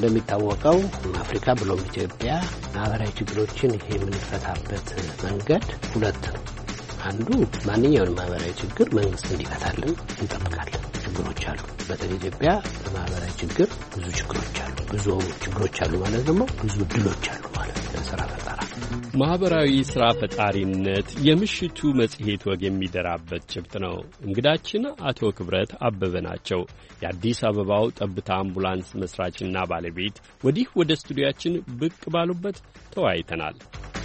እንደሚታወቀው አፍሪካ ብሎም ኢትዮጵያ ማህበራዊ ችግሮችን የምንፈታበት መንገድ ሁለት ነው። አንዱ ማንኛውንም ማህበራዊ ችግር መንግስት እንዲፈታልን እንጠብቃለን። ችግሮች አሉ። በተለይ ኢትዮጵያ ማህበራዊ ችግር ብዙ ችግሮች አሉ ማለት ደግሞ ብዙ ድሎች አሉ ማለት ለስራ ፈጠራ። ማህበራዊ ስራ ፈጣሪነት የምሽቱ መጽሔት ወግ የሚደራበት ጭብጥ ነው። እንግዳችን አቶ ክብረት አበበ ናቸው። የአዲስ አበባው ጠብታ አምቡላንስ መስራችና ባለቤት ወዲህ ወደ ስቱዲያችን ብቅ ባሉበት ተወያይተናል።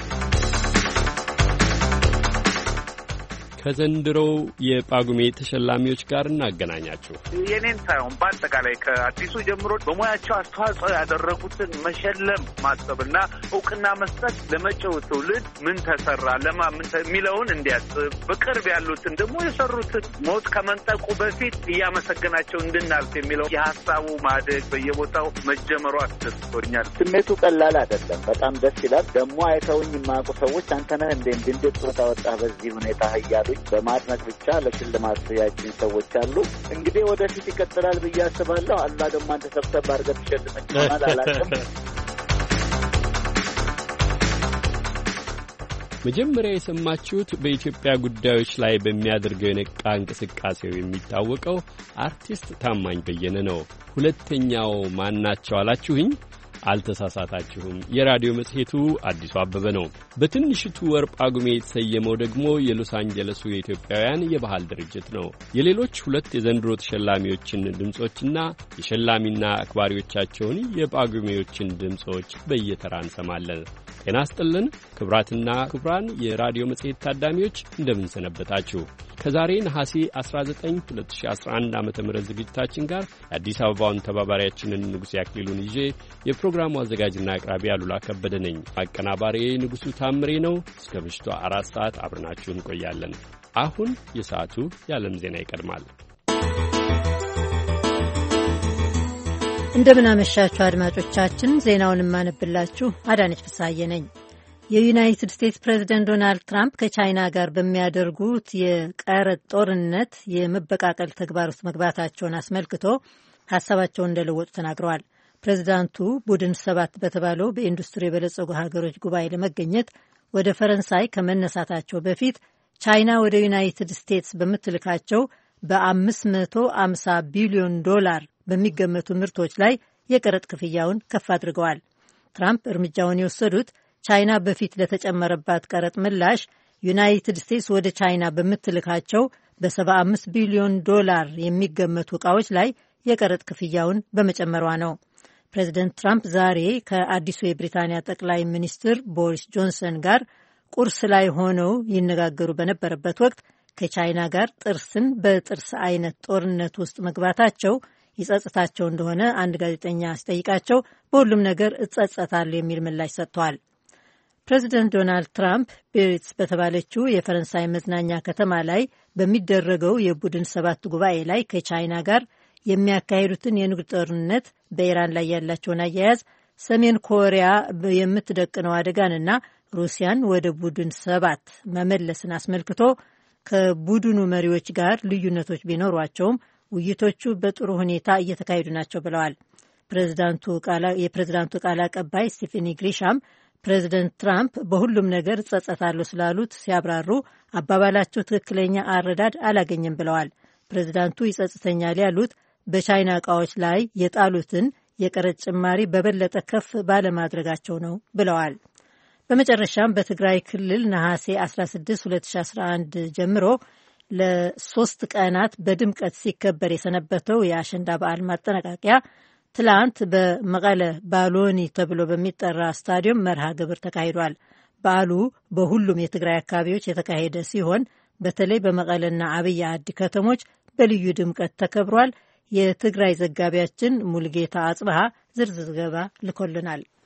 ከዘንድሮው የጳጉሜ ተሸላሚዎች ጋር እናገናኛችሁ። የኔን ሳይሆን በአጠቃላይ ከአዲሱ ጀምሮ በሙያቸው አስተዋጽኦ ያደረጉትን መሸለም ማሰብና እውቅና መስጠት ለመጪው ትውልድ ምን ተሰራ የሚለውን እንዲያስብ፣ በቅርብ ያሉትን ደግሞ የሰሩትን ሞት ከመንጠቁ በፊት እያመሰገናቸው እንድናልፍ የሚለው የሀሳቡ ማደግ በየቦታው መጀመሩ አስደስቶኛል። ስሜቱ ቀላል አይደለም። በጣም ደስ ይላል። ደግሞ አይተውኝ የማያውቁ ሰዎች አንተነህ እንዴት ጾታ ወጣህ በዚህ ሁኔታ እያሉ በማድነቅ ብቻ ለሽልማት ያጭን ሰዎች አሉ። እንግዲህ ወደፊት ይቀጥላል ብዬ አስባለሁ። አላ ደግሞ አንተ ሰብሰብ አድርገህ ትሸልመኝ ይሆናል አላውቅም። መጀመሪያ የሰማችሁት በኢትዮጵያ ጉዳዮች ላይ በሚያደርገው የነቃ እንቅስቃሴው የሚታወቀው አርቲስት ታማኝ በየነ ነው። ሁለተኛው ማናቸው አላችሁኝ? አልተሳሳታችሁም። የራዲዮ መጽሔቱ አዲሱ አበበ ነው። በትንሽቱ ወር ጳጉሜ የተሰየመው ደግሞ የሎስ አንጀለሱ የኢትዮጵያውያን የባህል ድርጅት ነው። የሌሎች ሁለት የዘንድሮ ተሸላሚዎችን ድምጾችና የሸላሚና አክባሪዎቻቸውን የጳጉሜዎችን ድምጾች በየተራ እንሰማለን። ጤና ይስጥልን ክቡራትና ክቡራን የራዲዮ መጽሔት ታዳሚዎች እንደምን ሰነበታችሁ? ከዛሬ ነሐሴ 19 2011 ዓ.ም ዝግጅታችን ጋር የአዲስ አበባውን ተባባሪያችንን ንጉሴ አክሊሉን ይዤ የፕሮግራሙ አዘጋጅና አቅራቢ አሉላ ከበደ ነኝ። አቀናባሪ ንጉሱ ታምሬ ነው። እስከ ምሽቱ 4 ሰዓት አብረናችሁ እንቆያለን። አሁን የሰዓቱ የዓለም ዜና ይቀድማል። እንደምን አመሻችሁ አድማጮቻችን። ዜናውን የማነብላችሁ አዳነች ፍሳዬ ነኝ። የዩናይትድ ስቴትስ ፕሬዝደንት ዶናልድ ትራምፕ ከቻይና ጋር በሚያደርጉት የቀረጥ ጦርነት የመበቃቀል ተግባር ውስጥ መግባታቸውን አስመልክቶ ሀሳባቸውን እንደለወጡ ተናግረዋል። ፕሬዝዳንቱ ቡድን 7 በተባለው በኢንዱስትሪ የበለጸጉ ሀገሮች ጉባኤ ለመገኘት ወደ ፈረንሳይ ከመነሳታቸው በፊት ቻይና ወደ ዩናይትድ ስቴትስ በምትልካቸው በ550 ቢሊዮን ዶላር በሚገመቱ ምርቶች ላይ የቀረጥ ክፍያውን ከፍ አድርገዋል። ትራምፕ እርምጃውን የወሰዱት ቻይና በፊት ለተጨመረባት ቀረጥ ምላሽ ዩናይትድ ስቴትስ ወደ ቻይና በምትልካቸው በ75 ቢሊዮን ዶላር የሚገመቱ ዕቃዎች ላይ የቀረጥ ክፍያውን በመጨመሯ ነው። ፕሬዚደንት ትራምፕ ዛሬ ከአዲሱ የብሪታንያ ጠቅላይ ሚኒስትር ቦሪስ ጆንሰን ጋር ቁርስ ላይ ሆነው ይነጋገሩ በነበረበት ወቅት ከቻይና ጋር ጥርስን በጥርስ አይነት ጦርነት ውስጥ መግባታቸው ይጸጽታቸው እንደሆነ አንድ ጋዜጠኛ ሲጠይቃቸው በሁሉም ነገር እጸጸታለሁ የሚል ምላሽ ሰጥተዋል። ፕሬዚደንት ዶናልድ ትራምፕ ቢሪትስ በተባለችው የፈረንሳይ መዝናኛ ከተማ ላይ በሚደረገው የቡድን 7 ጉባኤ ላይ ከቻይና ጋር የሚያካሂዱትን የንግድ ጦርነት፣ በኢራን ላይ ያላቸውን አያያዝ፣ ሰሜን ኮሪያ የምትደቅነው አደጋንና ሩሲያን ወደ ቡድን 7 መመለስን አስመልክቶ ከቡድኑ መሪዎች ጋር ልዩነቶች ቢኖሯቸውም ውይይቶቹ በጥሩ ሁኔታ እየተካሄዱ ናቸው ብለዋል። የፕሬዝዳንቱ ቃል አቀባይ ስቲፈኒ ግሪሻም ፕሬዚደንት ትራምፕ በሁሉም ነገር እጸጸታለሁ ስላሉት ሲያብራሩ አባባላቸው ትክክለኛ አረዳድ አላገኘም ብለዋል። ፕሬዚዳንቱ ይጸጽተኛል ያሉት በቻይና ዕቃዎች ላይ የጣሉትን የቀረጥ ጭማሪ በበለጠ ከፍ ባለማድረጋቸው ነው ብለዋል። በመጨረሻም በትግራይ ክልል ነሐሴ 16 2011 ጀምሮ ለ3 ቀናት በድምቀት ሲከበር የሰነበተው የአሸንዳ በዓል ማጠናቀቂያ ትላንት በመቀለ ባሎኒ ተብሎ በሚጠራ ስታዲየም መርሃ ግብር ተካሂዷል። በዓሉ በሁሉም የትግራይ አካባቢዎች የተካሄደ ሲሆን በተለይ በመቀለና አብይ አዲ ከተሞች በልዩ ድምቀት ተከብሯል። የትግራይ ዘጋቢያችን ሙልጌታ አጽብሃ ዝርዝር ዘገባ ልኮልናል።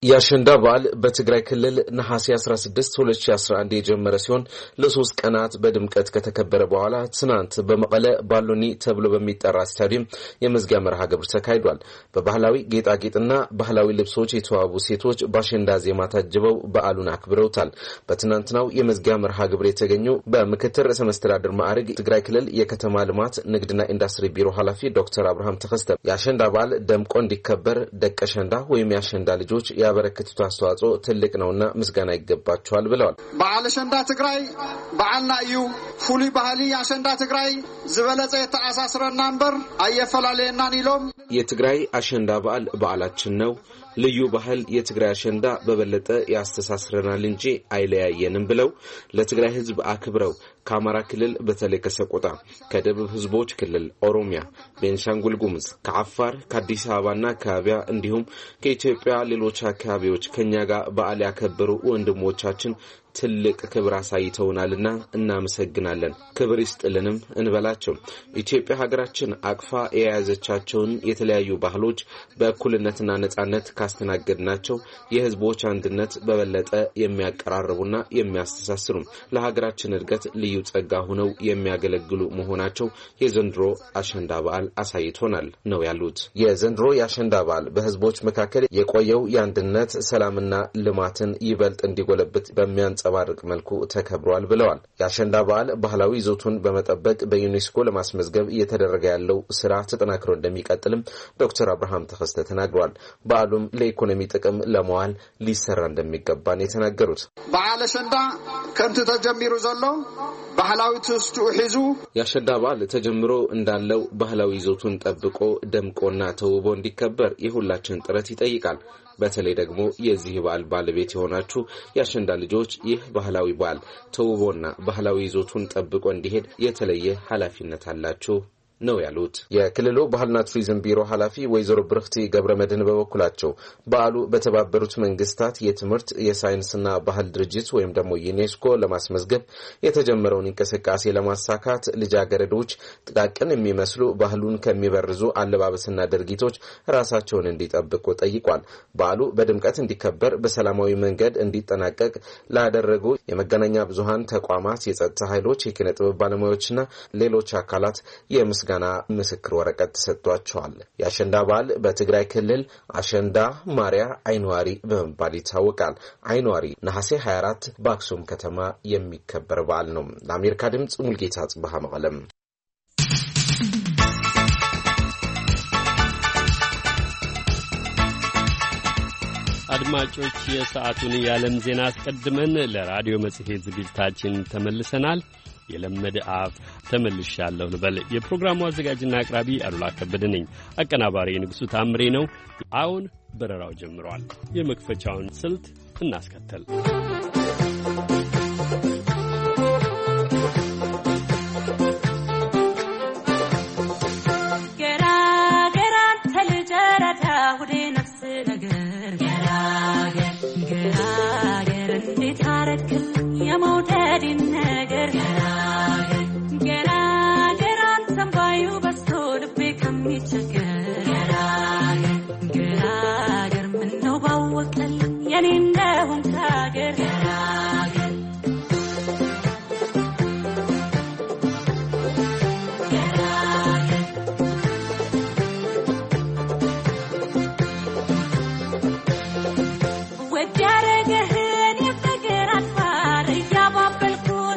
የአሸንዳ በዓል በትግራይ ክልል ነሐሴ 16 2011 የጀመረ ሲሆን ለ3 ቀናት በድምቀት ከተከበረ በኋላ ትናንት በመቀለ ባሎኒ ተብሎ በሚጠራ ስታዲየም የመዝጊያ መርሃ ግብር ተካሂዷል። በባህላዊ ጌጣጌጥና ባህላዊ ልብሶች የተዋቡ ሴቶች በአሸንዳ ዜማ ታጅበው በዓሉን አክብረውታል። በትናንትናው የመዝጊያ መርሃ ግብር የተገኙ በምክትል ርዕሰ መስተዳድር ማዕረግ ትግራይ ክልል የከተማ ልማት ንግድና ኢንዱስትሪ ቢሮ ኃላፊ ዶክተር አብርሃም ተከስተ የአሸንዳ በዓል ደምቆ እንዲከበር ደቀሸንዳ ወይም የአሸንዳ ልጆች ያበረከቱት አስተዋጽኦ ትልቅ ነውና ምስጋና ይገባቸዋል ብለዋል። በዓል አሸንዳ ትግራይ በዓልና እዩ ፉሊ ባህሊ አሸንዳ ትግራይ ዝበለጸ የተአሳስረና አንበር አየፈላለየናን ኢሎም የትግራይ አሸንዳ በዓል በዓላችን ነው። ልዩ ባህል የትግራይ አሸንዳ በበለጠ ያስተሳስረናል እንጂ አይለያየንም ብለው ለትግራይ ሕዝብ አክብረው ከአማራ ክልል በተለይ ከሰቆጣ ከደቡብ ሕዝቦች ክልል ኦሮሚያ፣ ቤንሻንጉል ጉሙዝ፣ ከአፋር፣ ከአዲስ አበባና አካባቢያ እንዲሁም ከኢትዮጵያ ሌሎች አካባቢዎች ከኛ ጋር በዓል ያከበሩ ወንድሞቻችን ትልቅ ክብር አሳይተውናልና እናመሰግናለን። ክብር ይስጥልንም እንበላቸው። ኢትዮጵያ ሀገራችን አቅፋ የያዘቻቸውን የተለያዩ ባህሎች በእኩልነትና ነጻነት ካስተናገድናቸው የህዝቦች አንድነት በበለጠ የሚያቀራርቡና የሚያስተሳስሩ ለሀገራችን እድገት ልዩ ጸጋ ሆነው የሚያገለግሉ መሆናቸው የዘንድሮ አሸንዳ በዓል አሳይቶናል ነው ያሉት። የዘንድሮ የአሸንዳ በዓል በህዝቦች መካከል የቆየው የአንድነት ሰላምና ልማትን ይበልጥ እንዲጎለብት በሚያንጸባርቅ መልኩ ተከብሯል ብለዋል። የአሸንዳ በዓል ባህላዊ ይዘቱን በመጠበቅ በዩኔስኮ ለማስመዝገብ እየተደረገ ያለው ስራ ተጠናክሮ እንደሚቀጥልም ዶክተር አብርሃም ተከስተ ተናግረዋል። በዓሉም ለኢኮኖሚ ጥቅም ለመዋል ሊሰራ እንደሚገባን የተናገሩት በዓል አሸንዳ ከምቱ ተጀሚሩ ዘሎ ባህላዊ ትውስቱ ሒዙ የአሸንዳ በዓል ተጀምሮ እንዳለው ባህላዊ ይዘቱን ጠብቆ ደምቆና ተውቦ እንዲከበር የሁላችን ጥረት ይጠይቃል። በተለይ ደግሞ የዚህ በዓል ባለቤት የሆናችሁ የአሸንዳ ልጆች ይህ ባህላዊ በዓል ተውቦና ባህላዊ ይዘቱን ጠብቆ እንዲሄድ የተለየ ኃላፊነት አላችሁ ነው ያሉት። የክልሉ ባህልና ቱሪዝም ቢሮ ኃላፊ ወይዘሮ ብርክቲ ገብረመድህን በበኩላቸው በዓሉ በተባበሩት መንግስታት የትምህርት የሳይንስና ባህል ድርጅት ወይም ደግሞ ዩኔስኮ ለማስመዝገብ የተጀመረውን እንቅስቃሴ ለማሳካት ልጃገረዶች ጥቃቅን የሚመስሉ ባህሉን ከሚበርዙ አለባበስና ድርጊቶች ራሳቸውን እንዲጠብቁ ጠይቋል። በዓሉ በድምቀት እንዲከበር በሰላማዊ መንገድ እንዲጠናቀቅ ላደረጉ የመገናኛ ብዙሃን ተቋማት፣ የጸጥታ ኃይሎች፣ የኪነ ጥበብ ባለሙያዎችና ሌሎች አካላት የምስጋና ምስክር ወረቀት ተሰጥቷቸዋል። የአሸንዳ በዓል በትግራይ ክልል አሸንዳ ማርያ አይንዋሪ በመባል ይታወቃል። አይንዋሪ ነሐሴ 24 በአክሱም ከተማ የሚከበር በዓል ነው። ለአሜሪካ ድምጽ ሙልጌታ ጽባህ መቀለም። አድማጮች የሰዓቱን የዓለም ዜና አስቀድመን ለራዲዮ መጽሔት ዝግጅታችን ተመልሰናል። የለመደ አፍ ተመልሻለሁ ልበል። የፕሮግራሙ አዘጋጅና አቅራቢ አሉላ ከበደ ነኝ። አቀናባሪ ንጉሱ ታምሬ ነው። አሁን በረራው ጀምሯል። የመክፈቻውን ስልት እናስከተል። With Garagan, if I get a fire,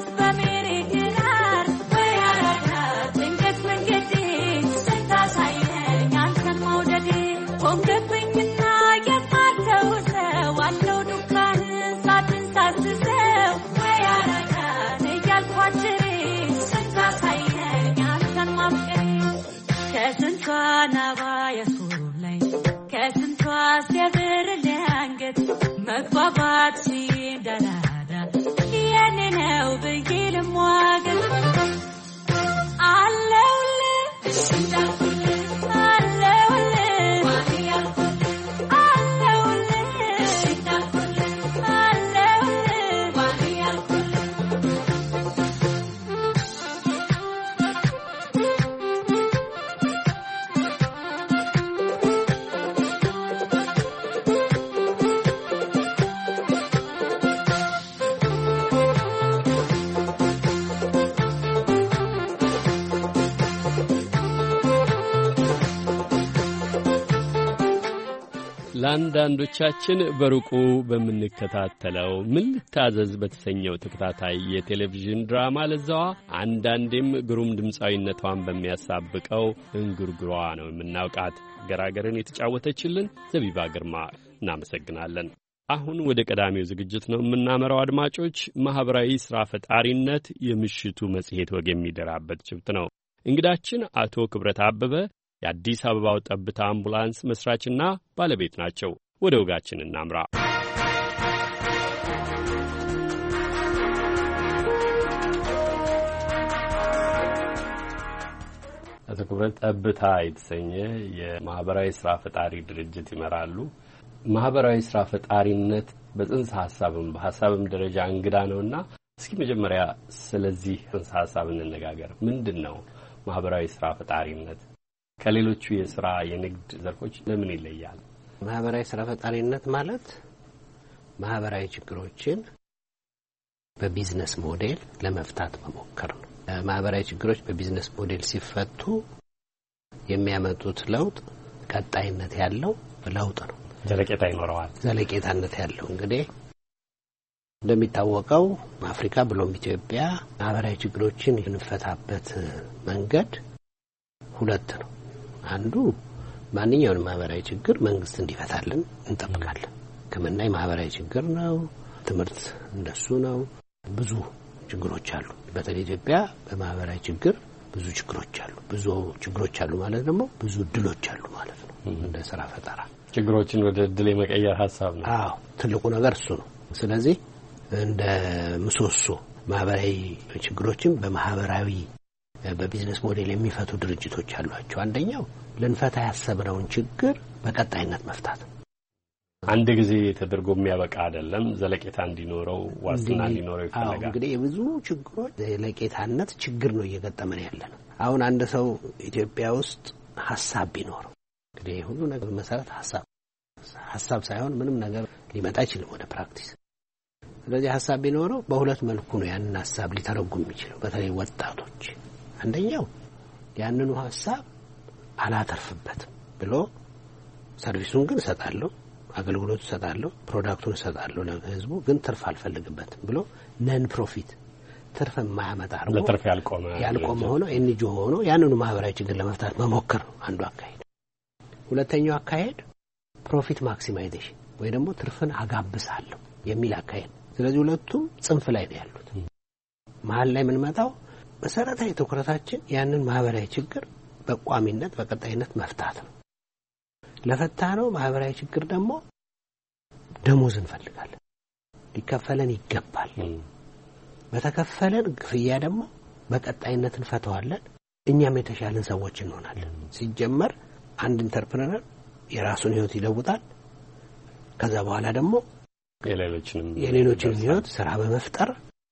ለአንዳንዶቻችን በሩቁ በምንከታተለው ምን ልታዘዝ በተሰኘው ተከታታይ የቴሌቪዥን ድራማ ለዛዋ አንዳንዴም ግሩም ድምፃዊነቷን በሚያሳብቀው እንጉርጉሯ ነው የምናውቃት። ገራገርን የተጫወተችልን ዘቢባ ግርማ እናመሰግናለን። አሁን ወደ ቀዳሚው ዝግጅት ነው የምናመራው። አድማጮች፣ ማህበራዊ ሥራ ፈጣሪነት የምሽቱ መጽሔት ወግ የሚደራበት ጭብጥ ነው። እንግዳችን አቶ ክብረት አበበ የአዲስ አበባው ጠብታ አምቡላንስ መስራችና ባለቤት ናቸው። ወደ ወጋችን እናምራ። አቶ ክብረት ጠብታ የተሰኘ የማህበራዊ ሥራ ፈጣሪ ድርጅት ይመራሉ። ማህበራዊ ሥራ ፈጣሪነት በጽንሰ ሐሳብም በሐሳብም ደረጃ እንግዳ ነውና እስኪ መጀመሪያ ስለዚህ ጽንሰ ሐሳብ እንነጋገር። ምንድነው ማህበራዊ ሥራ ፈጣሪነት? ከሌሎቹ የሥራ የንግድ ዘርፎች ለምን ይለያል? ማህበራዊ ሥራ ፈጣሪነት ማለት ማህበራዊ ችግሮችን በቢዝነስ ሞዴል ለመፍታት መሞከር ነው። ማህበራዊ ችግሮች በቢዝነስ ሞዴል ሲፈቱ የሚያመጡት ለውጥ ቀጣይነት ያለው ለውጥ ነው። ዘለቄታ ይኖረዋል። ዘለቄታነት ያለው እንግዲህ እንደሚታወቀው አፍሪካ ብሎም ኢትዮጵያ ማህበራዊ ችግሮችን የምንፈታበት መንገድ ሁለት ነው። አንዱ ማንኛውንም ማህበራዊ ችግር መንግስት እንዲፈታልን እንጠብቃለን። ሕክምና ማህበራዊ ችግር ነው። ትምህርት እንደሱ ነው። ብዙ ችግሮች አሉ። በተለይ ኢትዮጵያ በማህበራዊ ችግር ብዙ ችግሮች አሉ። ብዙ ችግሮች አሉ ማለት ደግሞ ብዙ እድሎች አሉ ማለት ነው። እንደ ስራ ፈጠራ ችግሮችን ወደ እድል የመቀየር ሐሳብ ነው። አዎ፣ ትልቁ ነገር እሱ ነው። ስለዚህ እንደ ምሰሶ ማህበራዊ ችግሮችን በማህበራዊ በቢዝነስ ሞዴል የሚፈቱ ድርጅቶች አሏቸው። አንደኛው ልንፈታ ያሰብነውን ችግር በቀጣይነት መፍታት። አንድ ጊዜ ተደርጎ የሚያበቃ አይደለም። ዘለቄታ እንዲኖረው ዋስትና እንዲኖረው ይፈልጋል። እንግዲህ የብዙ ችግሮች ዘለቄታነት ችግር ነው እየገጠመን ያለነው። አሁን አንድ ሰው ኢትዮጵያ ውስጥ ሐሳብ ቢኖረው እንግዲህ ሁሉ ነገር መሰረት ሐሳብ ሳይሆን ምንም ነገር ሊመጣ አይችልም ወደ ፕራክቲስ። ስለዚህ ሐሳብ ቢኖረው በሁለት መልኩ ነው ያንን ሐሳብ ሊተረጉም የሚችለው። በተለይ ወጣቶች አንደኛው ያንኑ ሐሳብ አላተርፍበትም ብሎ ሰርቪሱን ግን እሰጣለሁ፣ አገልግሎቱ እሰጣለሁ፣ ፕሮዳክቱን እሰጣለሁ ለህዝቡ፣ ግን ትርፍ አልፈልግበትም ብሎ ነን ፕሮፊት ትርፍ የማያመጣ ነው ለትርፍ ያልቆመ ሆኖ ኤንጂኦ ሆኖ ያንኑ ማህበራዊ ችግር ለመፍታት መሞከር ነው አንዱ አካሄድ። ሁለተኛው አካሄድ ፕሮፊት ማክሲማይዜሽን ወይ ደግሞ ትርፍን አጋብሳለሁ የሚል አካሄድ። ስለዚህ ሁለቱም ጽንፍ ላይ ነው ያሉት። መሀል ላይ የምንመጣው መሰረታዊ ትኩረታችን ያንን ማህበራዊ ችግር በቋሚነት በቀጣይነት መፍታት ነው። ለፈታነው ማህበራዊ ችግር ደግሞ ደሞዝ እንፈልጋለን፣ ሊከፈለን ይገባል። በተከፈለን ክፍያ ደግሞ በቀጣይነት እንፈተዋለን። እኛም የተሻለን ሰዎች እንሆናለን። ሲጀመር አንድ ኢንተርፕረነር የራሱን ህይወት ይለውጣል። ከዛ በኋላ ደግሞ የሌሎችንም ህይወት ስራ በመፍጠር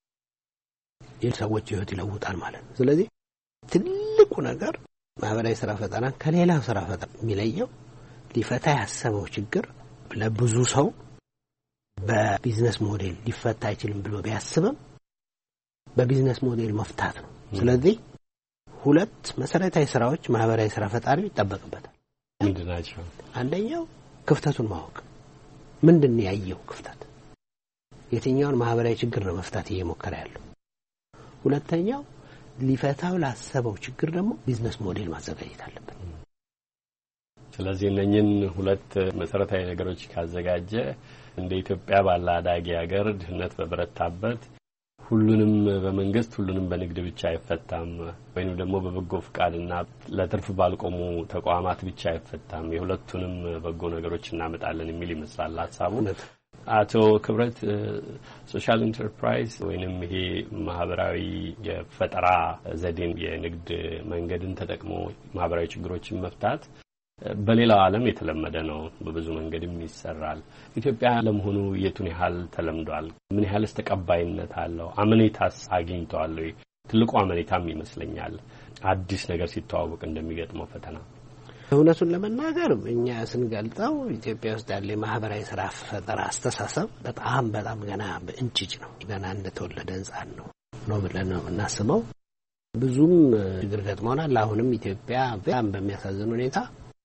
የሰዎች ህይወት ይለውጣል ማለት ነው። ስለዚህ ትልቁ ነገር ማህበራዊ ስራ ፈጠራ ከሌላው ስራ ፈጠራ የሚለየው ሊፈታ ያሰበው ችግር ለብዙ ሰው በቢዝነስ ሞዴል ሊፈታ አይችልም ብሎ ቢያስብም በቢዝነስ ሞዴል መፍታት ነው። ስለዚህ ሁለት መሰረታዊ ስራዎች ማህበራዊ ስራ ፈጣሪ ይጠበቅበታል። ምንድናቸው? አንደኛው ክፍተቱን ማወቅ። ምንድነው ያየው ክፍተት? የትኛውን ማህበራዊ ችግር ነው መፍታት እየሞከረ ያለው? ሁለተኛው ሊፈታው ላሰበው ችግር ደግሞ ቢዝነስ ሞዴል ማዘጋጀት አለበት። ስለዚህ እነኝን ሁለት መሰረታዊ ነገሮች ካዘጋጀ እንደ ኢትዮጵያ ባለ አዳጊ ሀገር ድህነት በበረታበት ሁሉንም በመንግስት ሁሉንም በንግድ ብቻ አይፈታም፣ ወይንም ደግሞ በበጎ ፍቃድና ለትርፍ ባልቆሙ ተቋማት ብቻ አይፈታም። የሁለቱንም በጎ ነገሮች እናመጣለን የሚል ይመስላል ሐሳቡ። አቶ ክብረት ሶሻል ኢንተርፕራይዝ ወይንም ይሄ ማህበራዊ የፈጠራ ዘዴን የንግድ መንገድን ተጠቅሞ ማህበራዊ ችግሮችን መፍታት በሌላው ዓለም የተለመደ ነው። በብዙ መንገድም ይሰራል። ኢትዮጵያ ለመሆኑ የቱን ያህል ተለምዷል? ምን ያህልስ ተቀባይነት አለው? አመኔታስ አግኝቷል? ትልቁ አመኔታም ይመስለኛል አዲስ ነገር ሲተዋወቅ እንደሚገጥመው ፈተና። እውነቱን ለመናገር እኛ ስንገልጠው ኢትዮጵያ ውስጥ ያለ ማህበራዊ ስራ ፈጠራ አስተሳሰብ በጣም ገና በእንጭጭ ነው። ገና እንደተወለደ ሕፃን ነው ብለን ነው እናስበው። ብዙም ችግር ገጥሞናል። አሁንም ኢትዮጵያ በጣም በሚያሳዝን ሁኔታ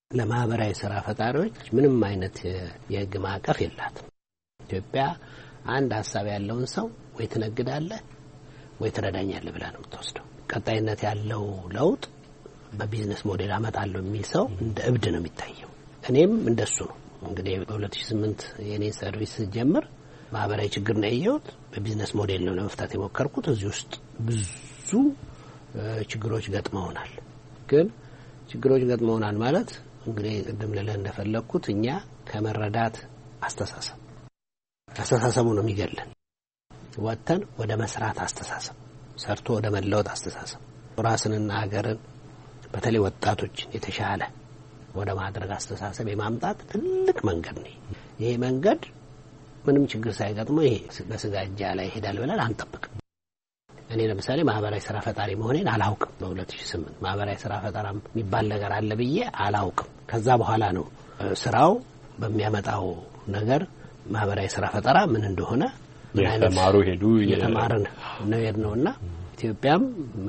ለማህበራዊ ስራ ፈጣሪዎች ምንም አይነት የህግ ማዕቀፍ የላትም። ኢትዮጵያ አንድ ሐሳብ ያለውን ሰው ወይ ትነግዳለህ ወይ ትረዳኛለህ ብላ ነው የምትወስደው። ቀጣይነት ያለው ለውጥ በቢዝነስ ሞዴል አመጣለሁ የሚል ሰው እንደ እብድ ነው የሚታየው። እኔም እንደሱ ነው። እንግዲህ በ2008 የኔ ሰርቪስ ጀምር ማህበራዊ ችግር ነው ያየሁት። በቢዝነስ ሞዴል ነው ለመፍታት የሞከርኩት። እዚህ ውስጥ ብዙ ችግሮች ገጥመውናል። ግን ችግሮች ገጥመውናል ማለት እንግዲህ ቅድም ልልህ እንደፈለኩት እኛ ከመረዳት አስተሳሰቡ ነው የሚገለን። ወጥተን ወደ መስራት አስተሳሰብ፣ ሰርቶ ወደ መለወጥ አስተሳሰብ፣ ራስንና ሀገርን በተለይ ወጣቶችን የተሻለ ወደ ማድረግ አስተሳሰብ የማምጣት ትልቅ መንገድ ነው። ይሄ መንገድ ምንም ችግር ሳይገጥመው ይሄ በስጋጃ ላይ ይሄዳል ብለን አንጠብቅም። እኔ ለምሳሌ ማህበራዊ ስራ ፈጣሪ መሆኔን አላውቅም። በ2008 ማህበራዊ ስራ ፈጣሪ የሚባል ነገር አለ ብዬ አላውቅም። ከዛ በኋላ ነው ስራው በሚያመጣው ነገር ማህበራዊ ስራ ፈጠራ ምን እንደሆነ የተማርን ነውና ኢትዮጵያም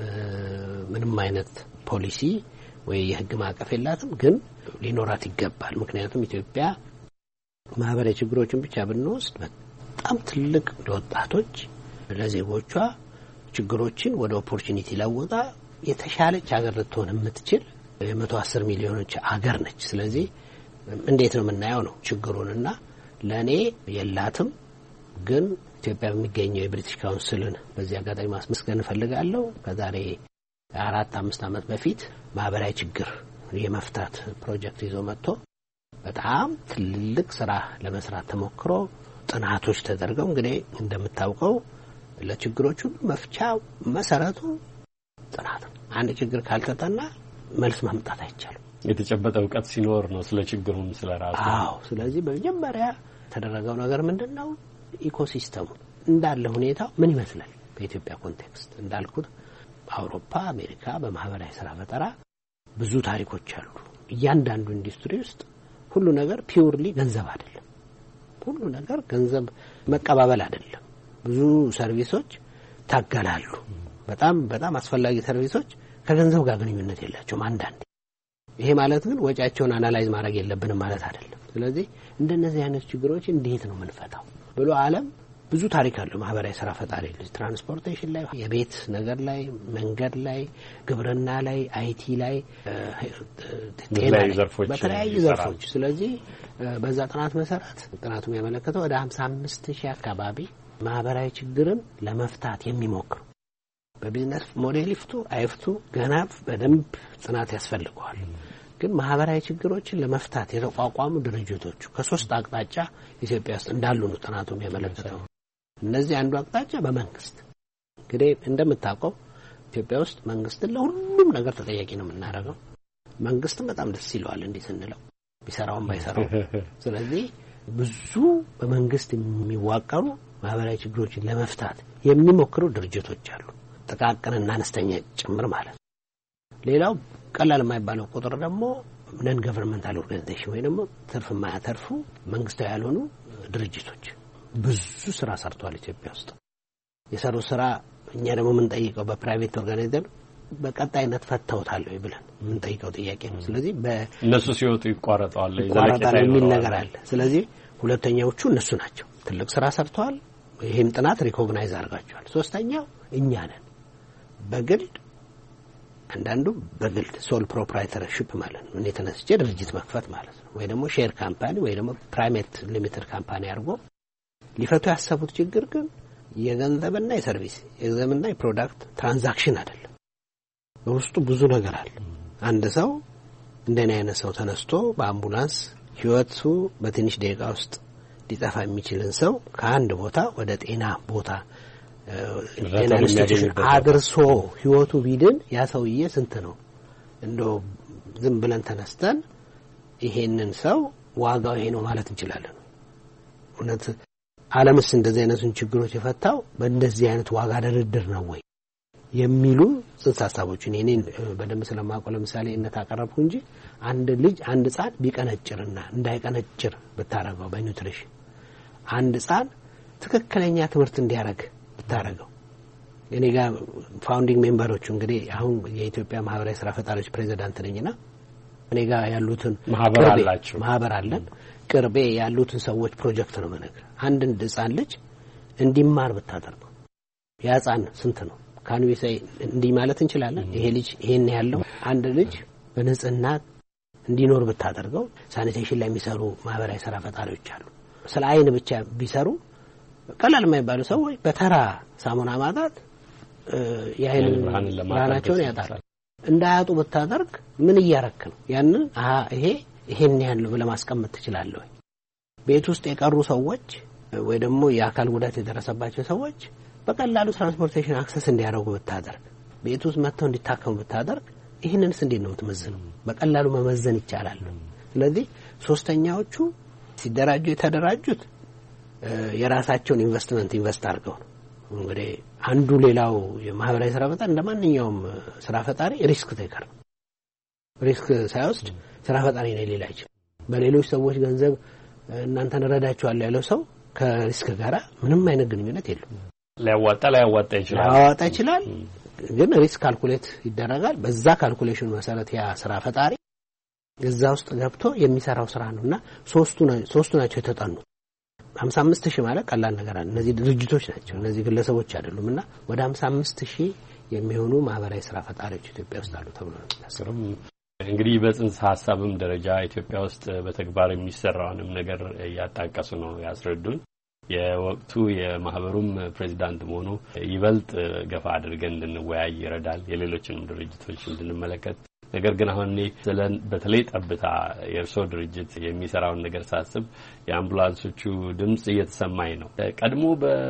ምንም አይነት ፖሊሲ ወይ የህግ ማዕቀፍ የላትም፣ ግን ሊኖራት ይገባል። ምክንያቱም ኢትዮጵያ ማህበራዊ ችግሮችን ብቻ ብንወስድ በጣም ትልቅ ለወጣቶች ለዜጎቿ ችግሮችን ወደ ኦፖርቹኒቲ ለውጣ የተሻለች ሀገር ልትሆን የምትችል 110 ሚሊዮኖች ሀገር ነች። ስለዚህ እንዴት ነው የምናየው ነው ችግሩንና ለኔ የላትም። ግን ኢትዮጵያ በሚገኘው የብሪቲሽ ካውንስልን በዚህ አጋጣሚ ማስመስገን ፈልጋለሁ። ከዛሬ 4-5 ዓመት በፊት ማህበራዊ ችግር የመፍታት ፕሮጀክት ይዞ መጥቶ በጣም ትልቅ ስራ ለመስራት ተሞክሮ ጥናቶች ተደርገው እንግዲህ እንደምታውቀው ለችግሮቹ መፍቻ መሰረቱ ጥናት ነው። አንድ ችግር ካልተጠና መልስ ማምጣት አይቻልም። የተጨበጠ ዕውቀት ሲኖር ነው ስለ ችግሩም ስለራሱ። ስለዚህ በመጀመሪያ የተደረገው ነገር ምንድነው? ኢኮሲስተሙ እንዳለ ሁኔታው ምን ይመስላል? በኢትዮጵያ ኮንቴክስት እንዳልኩት አውሮፓ፣ አሜሪካ በማህበራዊ ስራ ፈጠራ ብዙ ታሪኮች አሉ። እያንዳንዱ ኢንዱስትሪ ውስጥ ሁሉ ነገር ፒውርሊ ገንዘብ አይደለም። ሁሉ ነገር ገንዘብ መቀባበል አይደለም። ብዙ ሰርቪሶች ታገላሉ። በጣም አስፈላጊ ሰርቪሶች ከገንዘብ ጋር ግንኙነት የላቸውም አንዳንዴ። ይሄ ማለት ግን ወጪያቸውን አናላይዝ ማድረግ የለብንም ማለት አይደለም። ስለዚህ እንደነዚህ አይነት ችግሮች እንዴት ነው የምንፈታው ብሎ ዓለም ብዙ ታሪክ አለው። ማህበራዊ ስራ ፈጣሪ ትራንስፖርቴሽን ላይ፣ የቤት ነገር ላይ፣ መንገድ ላይ፣ ግብርና ላይ፣ አይቲ ላይ፣ በተለያዩ ዘርፎች። ስለዚህ በዛ ጥናት መሰረት ጥናቱ የሚያመለክተው ወደ 55,000 አካባቢ ማህበራዊ ችግርን ለመፍታት የሚሞክሩ በቢዝነስ ሞዴል ይፍቱ አይፍቱ ገና በደንብ ጥናት ያስፈልገዋል። ግን ማህበራዊ ችግሮችን ለመፍታት የተቋቋሙ ድርጅቶች ከ3 አቅጣጫ ኢትዮጵያ ውስጥ እንዳሉ ነው ጥናቱ የሚያመለክተው። እነዚህ አንዱ አቅጣጫ በመንግስት እንግዲህ እንደምታውቀው ኢትዮጵያ ውስጥ መንግስትን ለሁሉም ነገር ተጠያቂ ነው የምናደርገው። መንግስትም በጣም ደስ ይለዋል እንዴ ስንለው ቢሰራውም ባይሰራው። ስለዚህ ብዙ በመንግስት የሚዋቀሩ ማህበራዊ ችግሮችን ለመፍታት የሚሞክሩ ድርጅቶች አሉ፣ ጥቃቅንና አነስተኛ ጭምር ማለት ነው። ሌላው ቀላል የማይባለው ቁጥር ደግሞ ነን ገቨርንመንታል ኦርጋናይዜሽን ወይ ደግሞ ትርፍ የማያተርፉ መንግስታዊ ያልሆኑ ድርጅቶች ብዙ ስራ ሰርተዋል ኢትዮጵያ ውስጥ። የሰሩ ስራ እኛ ደግሞ የምንጠይቀው በፕራይቬት ኦርጋናይዜሽን በቀጣይነት ፈተውታል ወይ ብለን የምንጠይቀው ጥያቄ ነው። ስለዚህ እነሱ ሲወጡ ይቋረጣል የሚል ነገር አለ። ስለዚህ ሁለተኛዎቹ እነሱ ናቸው። ትልቅ ስራ ሰርተዋል። ይሄም ጥናት ሪኮግናይዝ አድርጋቸዋል። ሶስተኛው እኛ ነን። በግል አንዳንዱ በግል ሶል ፕሮፕራይተርሺፕ ማለት ነው። እኔ ተነስቼ ድርጅት መክፈት ማለት ነው። ወይ ደግሞ ሼር ካምፓኒ ወይ ደግሞ ፕራይቬት ሊሚትድ ካምፓኒ አድርጎ ሊፈቱ ያሰቡት ችግር ግን የገንዘብና የሰርቪስ የገንዘብና የፕሮዳክት ትራንዛክሽን አይደለም። በውስጡ ብዙ ነገር አለ። አንድ ሰው እንደኔ አይነት ሰው ተነስቶ በአምቡላንስ ህይወቱ በትንሽ ደቂቃ ውስጥ ሊጠፋ የሚችልን ሰው ከአንድ ቦታ ወደ ጤና ቦታ ጤና ኢንስቲትዩሽን አድርሶ ህይወቱ ቢድን ያ ሰውዬ ስንት ነው? እንደው ዝም ብለን ተነስተን ይሄንን ሰው ዋጋው ይሄ ነው ማለት እንችላለን? እውነት ዓለምስ እንደዚህ አይነቱን ችግሮች የፈታው በእንደዚህ አይነት ዋጋ ድርድር ነው ወይ የሚሉ ጽንሰ ሐሳቦችን እኔን በደንብ ስለማውቀው ለምሳሌ እነት አቀረብኩ እንጂ አንድ ልጅ አንድ ህጻን ቢቀነጭርና እንዳይቀነጭር ብታረጋው በኒውትሪሽን አንድ ህጻን ትክክለኛ ትምህርት እንዲያረግ ብታረጋው እኔ ጋር ፋውንዲንግ ሜምበሮቹ እንግዲህ አሁን የኢትዮጵያ ማህበራዊ ስራ ፈጣሪዎች ፕሬዝዳንት ነኝና እኔ ጋር ያሉትን ማህበር አለን ቅርቤ ያሉትን ሰዎች ፕሮጀክት ነው መነገር አንድን ህፃን ልጅ እንዲማር ብታደርገው ያጻን ስንት ነው ካንዊ ሳይ እንዲህ ማለት እንችላለን ይሄ ልጅ ይሄን ያለው አንድ ልጅ በንጽህና እንዲኖር ብታደርገው ሳኒቴሽን ላይ የሚሰሩ ማህበራዊ ስራ ፈጣሪዎች አሉ ስለ አይን ብቻ ቢሰሩ ቀላል የማይባሉ ሰዎች በተራ ሳሙና ማጣት የአይን ብርሃናቸውን ያጣሉ እንዳያጡ ብታደርግ ምን እያረክ ነው ያንን ይሄን ያለው ለማስቀመጥ ትችላለህ ቤት ውስጥ የቀሩ ሰዎች ወይ ደግሞ የአካል ጉዳት የደረሰባቸው ሰዎች በቀላሉ ትራንስፖርቴሽን አክሰስ እንዲያደርጉ ብታደርግ ቤት ውስጥ መጥተው እንዲታከሙ ብታደርግ ይሄንንስ እንዴት ነው የምትመዝነው በቀላሉ መመዘን ይቻላል ስለዚህ ሶስተኛዎቹ ሲደራጁ የተደራጁት የራሳቸውን ኢንቨስት አድርገው ነው እንግዲህ አንዱ ሌላው የማህበራዊ ስራ ፈጣሪ እንደማንኛውም ስራ ፈጣሪ ሪስክ ቴከር ሪስክ ሳይወስድ ስራ ፈጣሪ ነው ሌላች በሌሎች ሰዎች ገንዘብ እናንተን ረዳቸዋል ያለው ሰው ከሪስክ ጋራ ምንም አይነት ግንኙነት የለውም ሊያዋጣ ይችላል ግን ሪስክ ካልኩሌት ይደረጋል በዛ ካልኩሌሽን መሰረት ያ ስራ ፈጣሪ እዛ ውስጥ ገብቶ የሚሰራው ስራ ነውና ሶስቱ ናቸው የተጠኑ 55000 ማለት ቀላል ነገር አይደለም እነዚህ ድርጅቶች ናቸው እነዚህ ግለሰቦች አይደሉምና ወደ 55000 የሚሆኑ ማህበራዊ ስራ ፈጣሪዎች ኢትዮጵያ ውስጥ አሉ ተብሎ ነው የሚታሰበው እንግዲህ በጽንሰ ሐሳብም ደረጃ ኢትዮጵያ ውስጥ በተግባር የሚሰራውንም ነገር ያጣቀሱ ነው ያስረዱን የወቅቱ የማህበሩም ፕሬዝዳንት መሆኑ ይበልጥ ገፋ አድርገን እንድንወያይ ይረዳል የሌሎችንም ድርጅቶች እንድንመለከት ነገር ግን አሁን በተለይ ጠብታ የርሶ ድርጅት የሚሰራውን ነገር ሳስብ የአምቡላንሶቹ ድምጽ እየተሰማኝ ነው ቀድሞ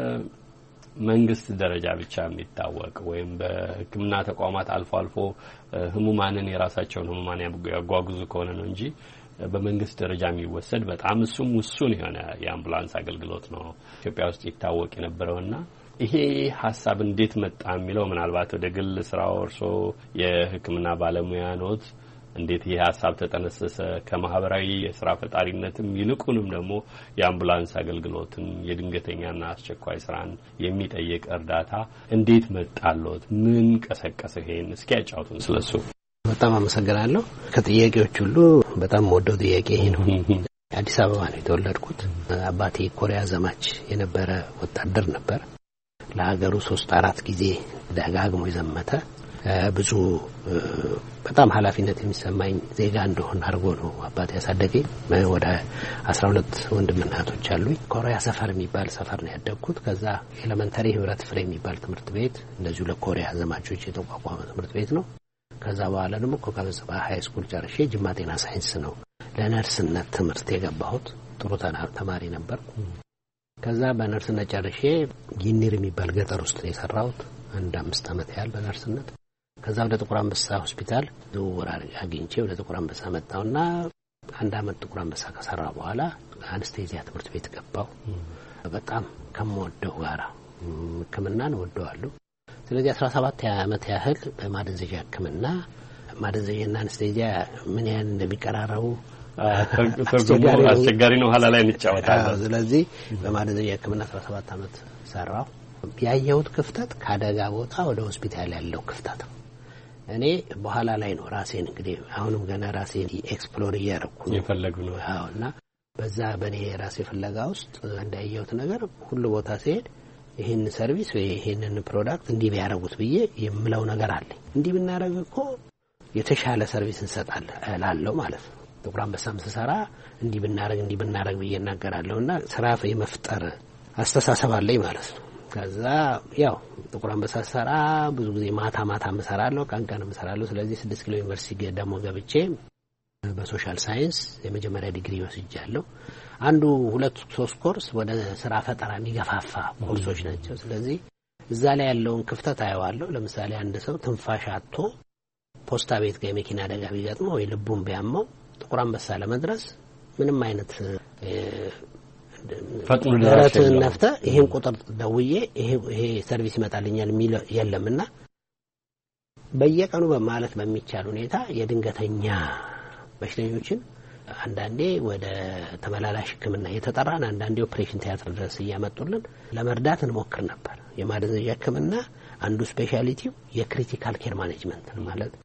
በመንግስት ደረጃ ብቻ የሚታወቅ ወይም በሕክምና ተቋማት አልፎ ህሙማንን የራሳቸውን ህሙማን ያጓጉዙ ከሆነ ነው እንጂ በመንግስት ደረጃ የሚወሰድ በጣም እሱም ውሱን የሆነ የአምቡላንስ አገልግሎት ነው ኢትዮጵያ ውስጥ ይታወቅ የነበረውና ይሄ ሐሳብ እንዴት መጣ የሚለው ምናልባት ወደ ግል ስራው እርሶ የሕክምና ባለሙያ ኖት እንዴት ይሄ ሐሳብ ተጠነሰሰ ከማህበራዊ የሥራ ፈጣሪነትም ይልቁንም ደግሞ የአምቡላንስ አገልግሎትን የድንገተኛና አስቸኳይ ስራን የሚጠይቅ እርዳታ እንዴት መጣሎት ምን ቀሰቀሰ ይሄን እስኪ ያጫውቱን ስለሱ በጣም አመሰግናለሁ ከጥያቄዎች ሁሉ በጣም ወደው ጥያቄ ይሄ ነው አዲስ አበባ ነው የተወለድኩት አባቴ ኮሪያ ዘማች የነበረ ወታደር ነበር ለሀገሩ 3-4 ጊዜ ደጋግሞ የዘመተ ብዙ በጣም ኃላፊነት የሚሰማኝ ዜጋ እንደሆነ አድርጎ ነው አባቴ ያሳደገኝ ወደ 12 ወንድምና እህቶች አሉኝ ኮሪያ ሰፈር የሚባል ሰፈር ነው ያደግኩት ከዛ ኤሌመንተሪ ህብረት ፍሬ የሚባል ትምህርት ቤት እንደዚሁ ለኮሪያ ዘማቾች የተቋቋመ ትምህርት ቤት ነው ከዛ በኋላ ደግሞ ኮካበሰባ ሃይ ስኩል ጨርሼ ጅማ ጤና ሳይንስ ነው ለነርስነት ትምህርት የገባሁት ጥሩ ተማሪ ነበር ከዛ በነርስነት ጨርሼ ጊኒር የሚባል ገጠር ውስጥ ነው የሰራሁት አንድ 5 አመት ያህል በነርስነት ከዛ ወደ ጥቁር አንበሳ ሆስፒታል ዝውውር አግኝቼ ወደ ጥቁር አንበሳ መጣውና አንድ አመት ጥቁር አንበሳ ከሰራ በኋላ አንስቴዚያ ትምህርት ቤት ገባው በጣም ከመወደው ጋራ ሕክምናን ወደዋለሁ ስለዚህ 17 አመት ያህል በማደንዘዣ ሕክምና ማደንዘዣና አንስቴዚያ ምን ያህል እንደሚቀራረቡ አስቸጋሪ ነው ሐላ ላይ እንጫወታለን ስለዚህ በማደንዘዣ ሕክምና 17 አመት ሰራው ያየሁት ክፍተት ካደጋ ቦታ ወደ ሆስፒታል ያለው ክፍተት እኔ በኋላ ላይ ነው ራሴን እንግዲህ አሁንም ገና ራሴን ኤክስፕሎር እያደረኩ ነው የፈለጉ ነው አዎና በዛ በኔ ራሴ ፍለጋ ውስጥ እንዳየሁት ነገር ሁሉ ቦታ ሲሄድ ይሄን ሰርቪስ ወይ ይሄንን ፕሮዳክት እንዲህ ቢያረጉት ብዬ የምለው ነገር አለ እንዲህ ብናረግ እኮ የተሻለ ሰርቪስ እንሰጣለን እላለሁ ማለት ነው ጥቁር አንበሳም ሰራ እንዲህ ብናረግ ብዬ እናገራለሁና ስራ የመፍጠር አስተሳሰብ አለኝ ማለት ነው ከዛ ያው ጥቁር አንበሳ ሰራ ብዙ ጊዜ ማታ መሰራለሁ ቀን መሰራለሁ ስለዚህ 6 ኪሎ ዩኒቨርሲቲ ደግሞ ገብቼ በሶሻል ሳይንስ የመጀመሪያ ዲግሪ ወስጃለሁ አንዱ 2-3 ኮርስ ወደ ስራ ፈጠራ የሚገፋፋ ኮርሶች ናቸው ስለዚህ እዛ ላይ ያለውን ክፍተት አየዋለሁ ለምሳሌ አንድ ሰው ትንፋሽ አጥቶ ፖስታ ቤት ጋር የመኪና አደጋ ቢገጥመው ወይ ልቡን ቢያመው ጥቁር አንበሳ ለመድረስ ምንም አይነት ፈጥኖ ደራሽነት ነፍተ ይሄን ቁጥር ደውዬ ይሄ ሰርቪስ ይመጣልኛል የሚል የለምና በየቀኑ በማለት በሚቻል ሁኔታ የድንገተኛ በሽተኞችን አንዳንዴ ወደ ተመላላሽ ሕክምና የተጠራን አንዳንዴ ኦፕሬሽን ቲያትር ድረስ ያመጡልን ለመርዳት እንሞክር ነበር የማደንዘዣ ሕክምና አንዱ ስፔሻሊቲው የክሪቲካል ኬር ማኔጅመንት ማለት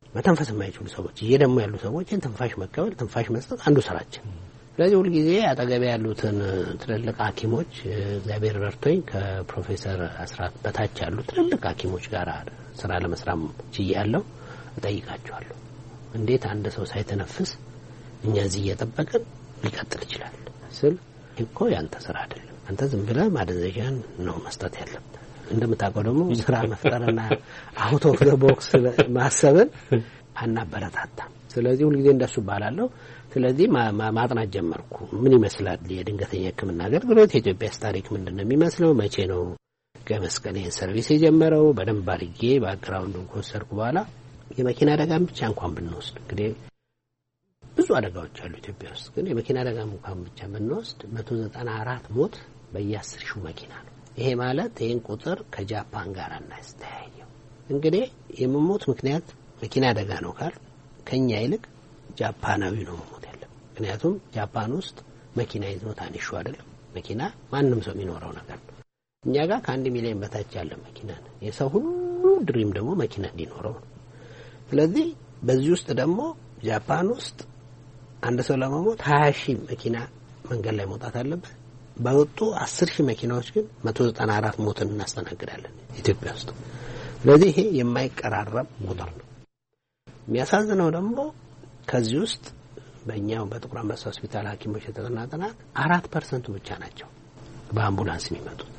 መተንፈስ የማይችሉ ሰዎች እየደሙ ያሉ ሰዎችን ትንፋሽ መቀበል፣ ትንፋሽ መስጠት አንዱ ስራችን። ስለዚህ ሁልጊዜ አጠገቤ ያሉትን ትልልቅ ሐኪሞች እግዚአብሔር ረድቶኝ ከፕሮፌሰር አስራት በታች ያሉ ትልልቅ ሐኪሞች ጋር ስራ ለመስራት ችያለሁ። እጠይቃቸዋለሁ እንዴት አንድ ሰው ሳይተነፍስ እኛ እዚህ እየጠበቅን ሊቀጥል ይችላል ስል እኮ ያንተ ስራ አይደለም፣ አንተ ዝም ብለህ ማደንዘዣን ነው መስጠት ያለብህ። እንደምታውቀው ደግሞ ስራ መፍጠርና አውት ኦፍ ዘ ቦክስ ማሰብን አናበረታታም። ስለዚህ ሁልጊዜ እንደሱ ባላለሁ። ስለዚህ ማጥናት ጀመርኩ። ምን ይመስላል የድንገተኛ ሕክምና አገልግሎት የኢትዮጵያ ታሪክ ምንድነው የሚመስለው? መቼ ነው ገመስቀሌን ሰርቪስ የጀመረው? በደንብ አድርጌ ባክግራውንዱን ከወሰድኩ በኋላ የመኪና አደጋን ብቻ እንኳን ብንወስድ እንግዲህ ብዙ አደጋዎች አሉ ኢትዮጵያ ውስጥ። ግን የመኪና አደጋ እንኳን ብቻ ብንወስድ 194 ሞት በየ10 ሺህ መኪና ነው። ይሄ ማለት ይሄን ቁጥር ከጃፓን ጋር እናስተያየው። እንግዲህ የመሞት ምክንያት መኪና አደጋ ነው ካል ከኛ ይልቅ ጃፓናዊ ነው መሞት ያለው። ምክንያቱም ጃፓን ውስጥ መኪና ይዞት አንሹ አይደለም። መኪና ማንንም ሰው የሚኖረው ነገር ነው። እኛ ጋር ከ1 ሚሊዮን በታች ያለ መኪና ነው። የሰው ሁሉ ድሪም ደግሞ መኪና እንዲኖረው ነው። ስለዚህ በዚህ ውስጥ ደግሞ ጃፓን ውስጥ አንድ ሰው ለመሞት 20 ሺህ መኪና መንገድ ላይ መውጣት አለበት። በወጡ 10 ሺህ መኪናዎች ግን 194 ሞትን እናስተናግዳለን ኢትዮጵያ ውስጥ። ስለዚህ ይሄ የማይቀራረብ ቁጥር ነው። የሚያሳዝነው ደግሞ ከዚህ ውስጥ በእኛው በጥቁር አንበሳ ሆስፒታል ሐኪሞች የተጠና ጥናት 4% ብቻ ናቸው በአምቡላንስ የሚመጡት።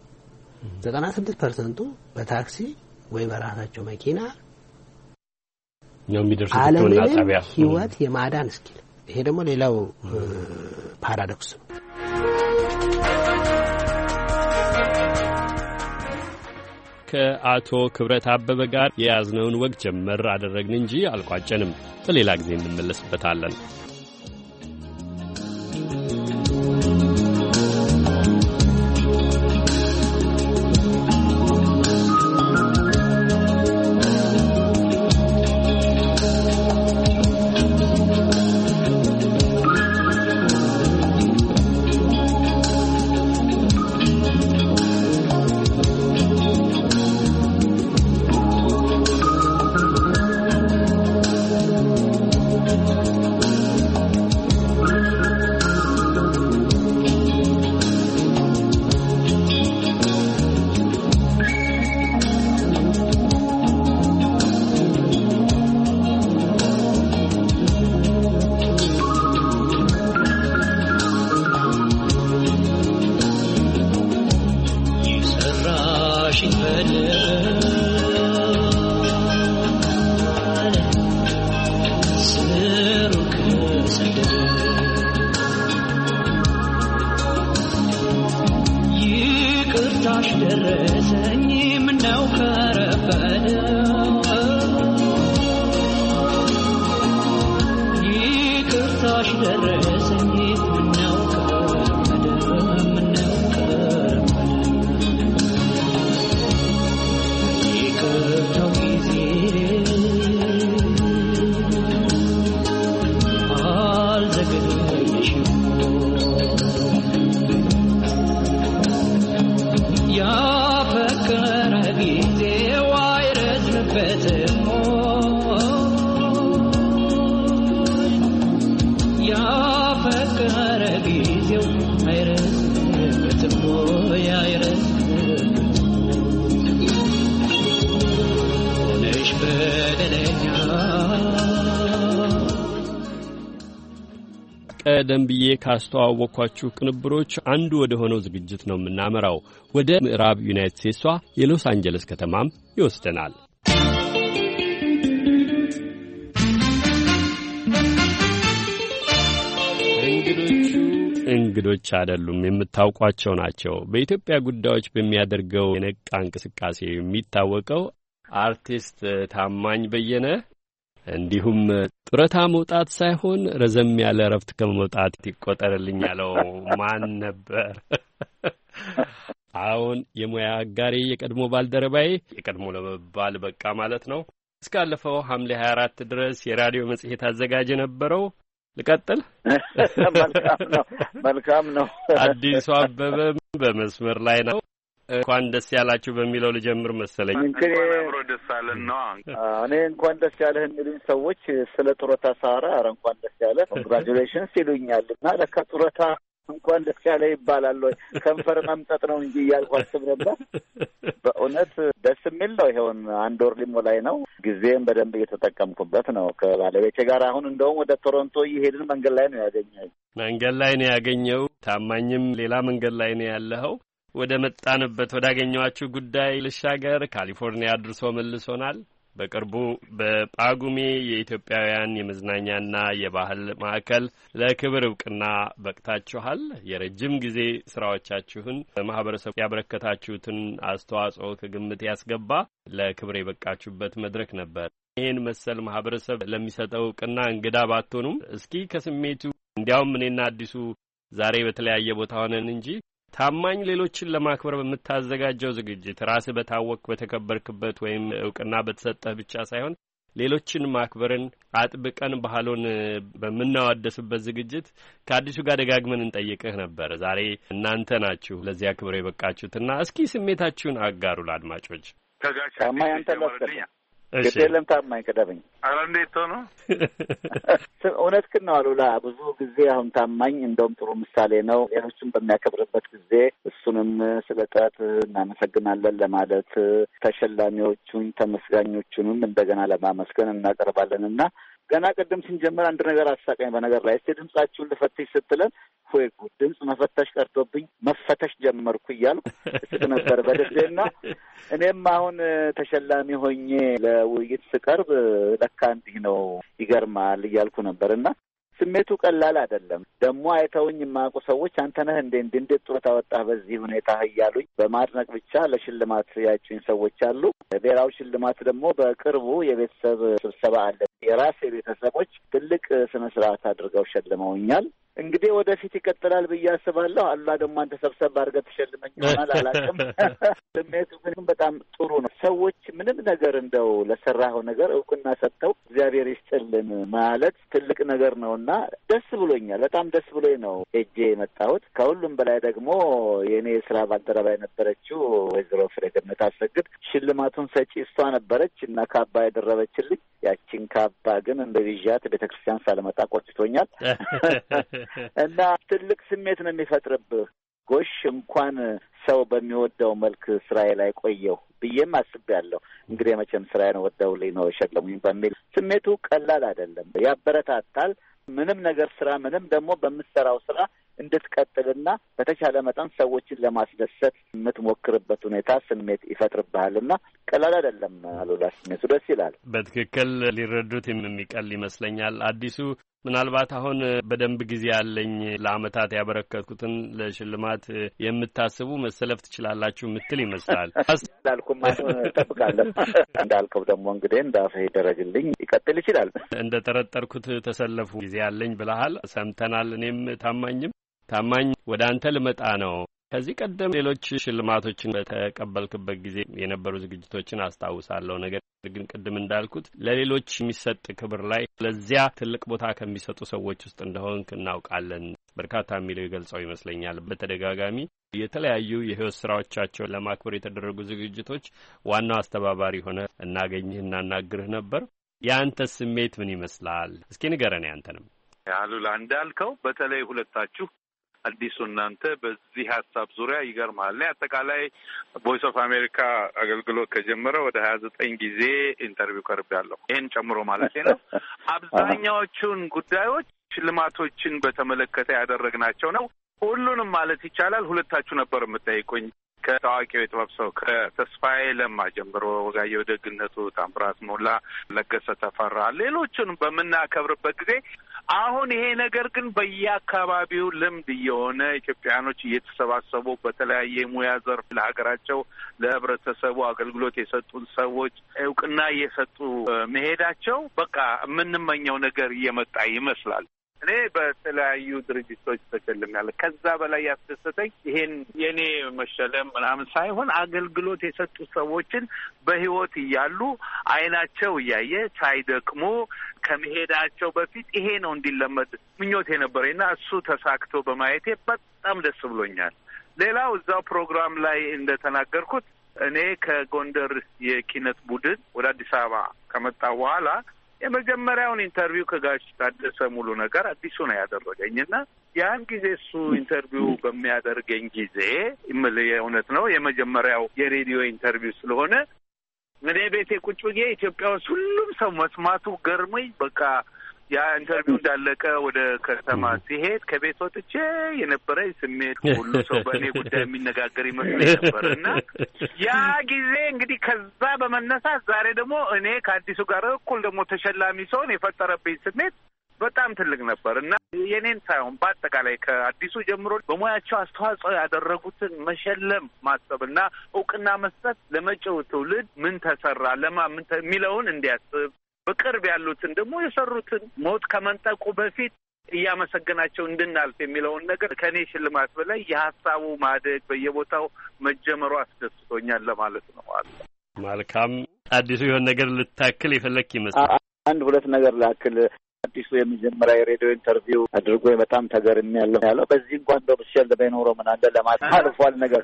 96% በታክሲ ወይ በራሳቸው መኪና ነው የሚደርሱት ወደ ጣቢያ ህይወት የማዳን ስኪል። ይሄ ደግሞ ሌላው ፓራዶክስ ነው። ከአቶ ክብረት አበበ ጋር የያዝነውን ወግ ጀመር አደረግን እንጂ አልቋጨንም። በሌላ ጊዜ እንመለስበታለን። ቀደም ብዬ ካስተዋወቅኳችሁ ቅንብሮች አንዱ ወደ ሆነው ዝግጅት ነው የምናመራው። ወደ ምዕራብ ዩናይትድ ስቴትሷ የሎስ አንጀለስ ከተማም ይወስደናል። እንግዶች አይደሉም፣ የምታውቋቸው ናቸው። በኢትዮጵያ ጉዳዮች በሚያደርገው የነቃ እንቅስቃሴ የሚታወቀው አርቲስት ታማኝ በየነ እንዲሁም ጡረታ መውጣት ሳይሆን ረዘም ያለ እረፍት ከመውጣት ይቆጠርልኝ ያለው ማን ነበር? አሁን የሙያ አጋሬ የቀድሞ ባልደረባዬ፣ የቀድሞ ለመባል በቃ ማለት ነው፣ እስካለፈው ሐምሌ 24 ድረስ የራዲዮ መጽሔት አዘጋጅ የነበረው ልቀጥል? መልካም ነው። አዲሱ አበበ በመስመር ላይ ነው። እንኳን ደስ ያላችሁ በሚለው ልጀምር መሰለኝ። እንኳን አብሮ ደስ አለን ነው። እኔ እንኳን ደስ ያለህ የሚሉኝ ሰዎች ስለ ጡረታ ሳወራ ኧረ እንኳን ደስ ያለህ ኮንግራቹሌሽንስ ይሉኛል እና ለካ ጡረታ እንኳን ደስ ያለህ ይባላል ወይ ከንፈር መምጠጥ ነው እንጂ እያልኩ አስብ ነበር። በእውነት ደስ የሚል ነው። ይኸውን 1 ወር ሊሞላኝ ነው። ጊዜም በደንብ እየተጠቀምኩበት ነው ከባለቤቴ ጋር። አሁን እንደውም ወደ ቶሮንቶ እየሄድን መንገድ ላይ ነው ያገኘው። ታማኝም ሌላ መንገድ ላይ ነው ያለኸው። ወደ መጣንበት ወዳገኘዋችሁ ጉዳይ ልሻገር። ካሊፎርኒያ አድርሶ መልሶናል። በቅርቡ በጳጉሜ የኢትዮጵያውያን የመዝናኛና የባህል ማዕከል ለክብር እውቅና በቅታችኋል። የረጅም ጊዜ ስራዎቻችሁን በማህበረሰቡ ያበረከታችሁትን አስተዋጽኦ ከግምት ያስገባ ለክብር የበቃችሁበት መድረክ ነበር። ይህን መሰል ማህበረሰብ ለሚሰጠው እውቅና እንግዳ ባትሆኑም እስኪ ከስሜቱ እንዲያውም እኔና አዲሱ ዛሬ በተለያየ ቦታ ሆነን እንጂ ታማኝ ሌሎችን ለማክበር በምታዘጋጀው ዝግጅት ራስህ በታወቅ በተከበርክበት ወይም እውቅና በተሰጠህ ብቻ ሳይሆን ሌሎችን ማክበርን አጥብቀን ባህሉን በምናወደስበት ዝግጅት ከአዲሱ ጋር ደጋግመን እንጠይቅህ ነበር። ዛሬ እናንተ ናችሁ ለዚያ ክብር የበቃችሁትና እስኪ ስሜታችሁን አጋሩ ለአድማጮች። ታማኝ አንተ ለስተኛ ግዴለም ታማኝ ቀደብኝ። ኧረ እንዴት ሆኖ እውነት ግን ነው አሉላ። ብዙ ጊዜ አሁን ታማኝ እንደውም ጥሩ ምሳሌ ነው። ሌሎችን በሚያከብርበት ጊዜ እሱንም ስለ ጥረት እናመሰግናለን ለማለት ተሸላሚዎቹን ተመስጋኞቹንም እንደገና ለማመስገን እናቀርባለን እና ገና ቅድም ስንጀምር አንድ ነገር አሳቀኝ። በነገር ላይ እስቲ ድምጻችሁን ልፈትሽ ስትለን ሆይ ጉድ ድምጽ መፈተሽ ቀርቶብኝ መፈተሽ ጀመርኩ እያልኩ እስቅ ነበር በደስታና እኔም አሁን ተሸላሚ ሆኜ ለውይይት ስቀርብ ለካ እንዲህ ነው ይገርማል እያልኩ ነበርና ስሜቱ ቀላል አይደለም። ደግሞ አይተውኝ የማያውቁ ሰዎች አንተ ነህ እንዴት ጡረታ ወጣህ በዚህ ሁኔታ እያሉኝ በማድነቅ ብቻ ለሽልማት ያጩኝ ሰዎች አሉ። ሌላው ሽልማት ደግሞ በቅርቡ የቤተሰብ ስብሰባ አለ። የራሴ ቤተሰቦች ትልቅ ስነ ስርዓት አድርገው ሸልመውኛል። እንግዲህ ወደፊት ይቀጥላል ብዬ አስባለሁ። አላህ ደግሞ አንተ ሰብሰብ አድርገህ ተሸልመኝ ይሆናል አላውቅም። ስሜቱ ግን በጣም ጥሩ ነው። ሰዎች ምንም ነገር እንደው ለሰራኸው ነገር እውቅና ሰጥተው እግዚአብሔር ይስጥልን ማለት ትልቅ ነገር ነውና ደስ ብሎኛል። በጣም ደስ ብሎኝ ነው ሄጄ የመጣሁት። ከሁሉም በላይ ደግሞ የእኔ ስራ ባልደረባ የነበረችው ወይዘሮ ፍሬገነት አሰግድ ሽልማቱን ሰጪ እሷ ነበረች እና ካባ ያደረበችልኝ። ያቺን ካባ ግን እንደ ብዣት ቤተክርስቲያን ሳልመጣ ቆጭቶኛል እና ትልቅ ስሜት ነው የሚፈጥርብህ። ጎሽ እንኳን ሰው በሚወደው መልክ ስራዬ ላይ ቆየሁ ብዬም አስቤያለሁ። እንግዲህ መቼም ስራዬን ወደውልኝ ነው የሸለሙኝ በሚል ስሜቱ ቀላል አይደለም። ያበረታታል። ምንም ነገር ስራ ምንም ደግሞ በምትሰራው ስራ እንድትቀጥልና በተቻለ መጠን ሰዎችን ለማስደሰት የምትሞክርበት ሁኔታ ስሜት ይፈጥርብሃልና ቀላል አይደለም። አሉላ ስሜቱ ደስ ይላል። በትክክል ሊረዱት የሚቀል ይመስለኛል። አዲሱ ምናልባት አሁን በደንብ ጊዜ ያለኝ ለአመታት ያበረከትኩትን ለሽልማት የምታስቡ መሰለፍ ትችላላችሁ ምትል ይመስላል። እንዳልኩም ጠብቃለሁ። እንዳልከው ደግሞ እንግዲህ እንዳፈ ይደረግልኝ ይቀጥል ይችላል። እንደ ጠረጠርኩት ተሰለፉ ጊዜ ያለኝ ብለሃል። ሰምተናል። እኔም ታማኝ ወደ አንተ ልመጣ ነው። ከዚህ ቀደም ሌሎች ሽልማቶችን በተቀበልክበት ጊዜ የነበሩ ዝግጅቶችን አስታውሳለሁ። ነገር ግን ቅድም እንዳልኩት ለሌሎች የሚሰጥ ክብር ላይ ለዚያ ትልቅ ቦታ ከሚሰጡ ሰዎች ውስጥ እንደሆንክ እናውቃለን። በርካታ የሚለው ይገልጸው ይመስለኛል። በተደጋጋሚ የተለያዩ የህይወት ስራዎቻቸውን ለማክበር የተደረጉ ዝግጅቶች ዋናው አስተባባሪ ሆነ እናገኝህ እናናግርህ ነበር። የአንተ ስሜት ምን ይመስላል? እስኪ ንገረን ያንተንም። አሉላ እንዳልከው በተለይ ሁለታችሁ አዲሱ እናንተ በዚህ ሀሳብ ዙሪያ ይገርማል። አጠቃላይ ቮይስ ኦፍ አሜሪካ አገልግሎት ከጀመረ ወደ 29 ጊዜ ኢንተርቪው ቀርቤያለሁ። ይሄን ጨምሮ ማለት ነው። አብዛኛዎቹን ጉዳዮች ሽልማቶችን በተመለከተ ያደረግናቸው ነው። ሁሉንም ማለት ይቻላል ሁለታችሁ ነበር የምጠይቁኝ። ከታዋቂው የጥበብ ሰው ከተስፋዬ ለማ ጀምሮ ወጋየሁ ደግነቱ፣ ታምራት ሞላ፣ ለገሰ ተፈራ ሌሎችን በምናከብርበት ጊዜ አሁን ይሄ ነገር ግን በየአካባቢው ልምድ እየሆነ ኢትዮጵያኖች እየተሰባሰቡ በተለያየ ሙያ ዘርፍ ለሀገራቸው ለህብረተሰቡ አገልግሎት የሰጡን ሰዎች እውቅና እየሰጡ መሄዳቸው በቃ የምንመኘው ነገር እየመጣ ይመስላል። እኔ በተለያዩ ድርጅቶች ተሸልሜያለሁ። ከዛ በላይ ያስደሰተኝ ይሄን የኔ መሸለም ምናምን ሳይሆን አገልግሎት የሰጡ ሰዎችን በህይወት እያሉ አይናቸው እያየ ሳይደክሙ ከመሄዳቸው በፊት ይሄ ነው እንዲለመድ ምኞት የነበረኝና እሱ ተሳክቶ በማየቴ በጣም ደስ ብሎኛል። ሌላው እዛው ፕሮግራም ላይ እንደተናገርኩት እኔ ከጎንደር የኪነት ቡድን ወደ አዲስ አበባ ከመጣ በኋላ የመጀመሪያውን ኢንተርቪው ከጋሽ ታደሰ ሙሉ ነገር አዲሱ ነው ያደረገኝና ያን ጊዜ እሱ ኢንተርቪው በሚያደርገኝ ጊዜ የእውነት ነው የመጀመሪያው የሬዲዮ ኢንተርቪው ስለሆነ እኔ ቤቴ ቁጭ ብዬ ኢትዮጵያ ውስጥ ሁሉም ሰው መስማቱ ገርሞኝ በቃ ያ ኢንተርቪው እንዳለቀ ወደ ከተማ ሲሄድ ከቤት ወጥቼ የነበረኝ ስሜት ሁሉ ሰው በእኔ ጉዳይ የሚነጋገር ይመስለኝ ነበር እና ያ ጊዜ እንግዲህ ከዛ በመነሳት ዛሬ ደግሞ እኔ ከአዲሱ ጋር እኩል ደግሞ ተሸላሚ ሰውን የፈጠረብኝ ስሜት በጣም ትልቅ ነበር እና የኔን ሳይሆን በአጠቃላይ ከአዲሱ ጀምሮ በሙያቸው አስተዋጽኦ ያደረጉትን መሸለም ማሰብና እውቅና መስጠት ለመጪው ትውልድ ምን ተሰራ ምን የሚለውን እንዲያስብ በቅርብ ያሉትን ደግሞ የሰሩትን ሞት ከመንጠቁ በፊት እያመሰገናቸው እንድናልፍ የሚለውን ነገር ከኔ ሽልማት በላይ የሀሳቡ ማደግ በየቦታው መጀመሩ አስደስቶኛል ለማለት ነው። መልካም አዲሱ የሆነ ነገር ልታክል የፈለክ ይመስላል። አንድ ሁለት ነገር ላክል። አዲሱ የመጀመሪያ የሬዲዮ ኢንተርቪው አድርጎ በጣም ተገርሜያለሁ ያለው በዚህ እንኳን በመሸለም ኖሮ ምን አለ ለማለት አልፏል ነገር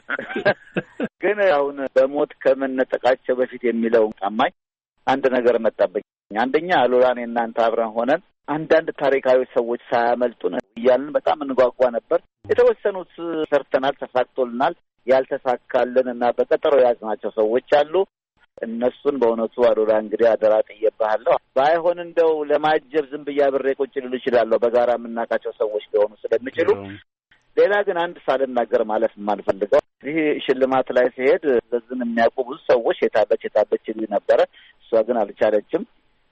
ግን አሁን በሞት ከመነጠቃቸው በፊት የሚለው ታማኝ አንድ ነገር መጣብኝ። አንደኛ አሉላኔ እናንተ አብረን ሆነን አንዳንድ ታሪካዊ ሰዎች ሳያመልጡን እያልን በጣም እንጓጓ ነበር። የተወሰኑት ሰርተናል፣ ተሳክቶልናል። ያልተሳካልን እና በቀጠሮ ያዝናቸው ሰዎች አሉ። እነሱን በእውነቱ አሉላ እንግዲህ አደራ ጥዬብሃለሁ። ባይሆን እንደው ለማጀብ ዝም ብዬ አብሬ ቁጭ ልል እችላለሁ በጋራ የምናውቃቸው ሰዎች ሊሆኑ ስለሚችሉ። ሌላ ግን አንድ ሳልናገር ማለፍ የማልፈልገው ይህ ሽልማት ላይ ሲሄድ በዝን የሚያውቁ ብዙ ሰዎች የታበች ይሉ ነበረ። እሷ ግን አልቻለችም።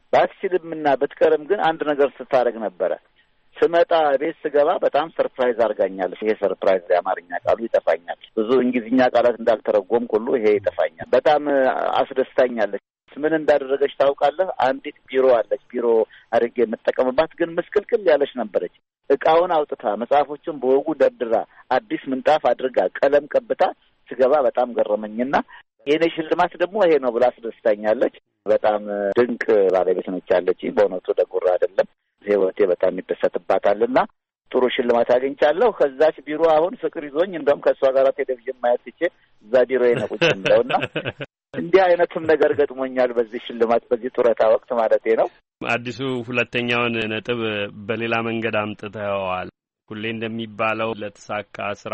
ባትችልምና ብትቀርም ግን አንድ ነገር ስታደርግ ነበረ። ስመጣ ቤት ስገባ በጣም ሰርፕራይዝ አድርጋኛለች። ይሄ ሰርፕራይዝ የአማርኛ ቃሉ ይጠፋኛል። ብዙ እንግሊዝኛ ቃላት እንዳልተረጎም ሁሉ ይሄ ይጠፋኛል። በጣም አስደስታኛለች። ምን እንዳደረገች ታውቃለህ? አንዲት ቢሮ አለች። ቢሮ አድርጌ የምጠቀምባት ግን ምስቅልቅል ያለች ነበረች። እቃውን አውጥታ መጽሐፎችን በወጉ ደርድራ አዲስ ምንጣፍ አድርጋ ቀለም ቀብታ ስገባ በጣም ገረመኝና የኔ ሽልማት ደግሞ ይሄ ነው ብላ አስደስታኛለች። በጣም ድንቅ ባለቤት ነች ያለች። በእውነቱ ደጉራ አይደለም። ህይወቴ በጣም ይደሰትባታልና ጥሩ ሽልማት አግኝቻለሁ። ከዛች ቢሮ አሁን ፍቅር ይዞኝ እንደውም ከእሷ ጋር ቴሌቪዥን ማየት ትቼ እዛ ቢሮ የነቁጭ እንደውና እንዲህ አይነቱም ነገር ገጥሞኛል በዚህ ሽልማት በዚህ ጡረታ ወቅት ማለቴ ነው። አዲሱ ሁለተኛውን ነጥብ በሌላ መንገድ አምጥተዋል። ሁሌ እንደሚባለው ለተሳካ ስራ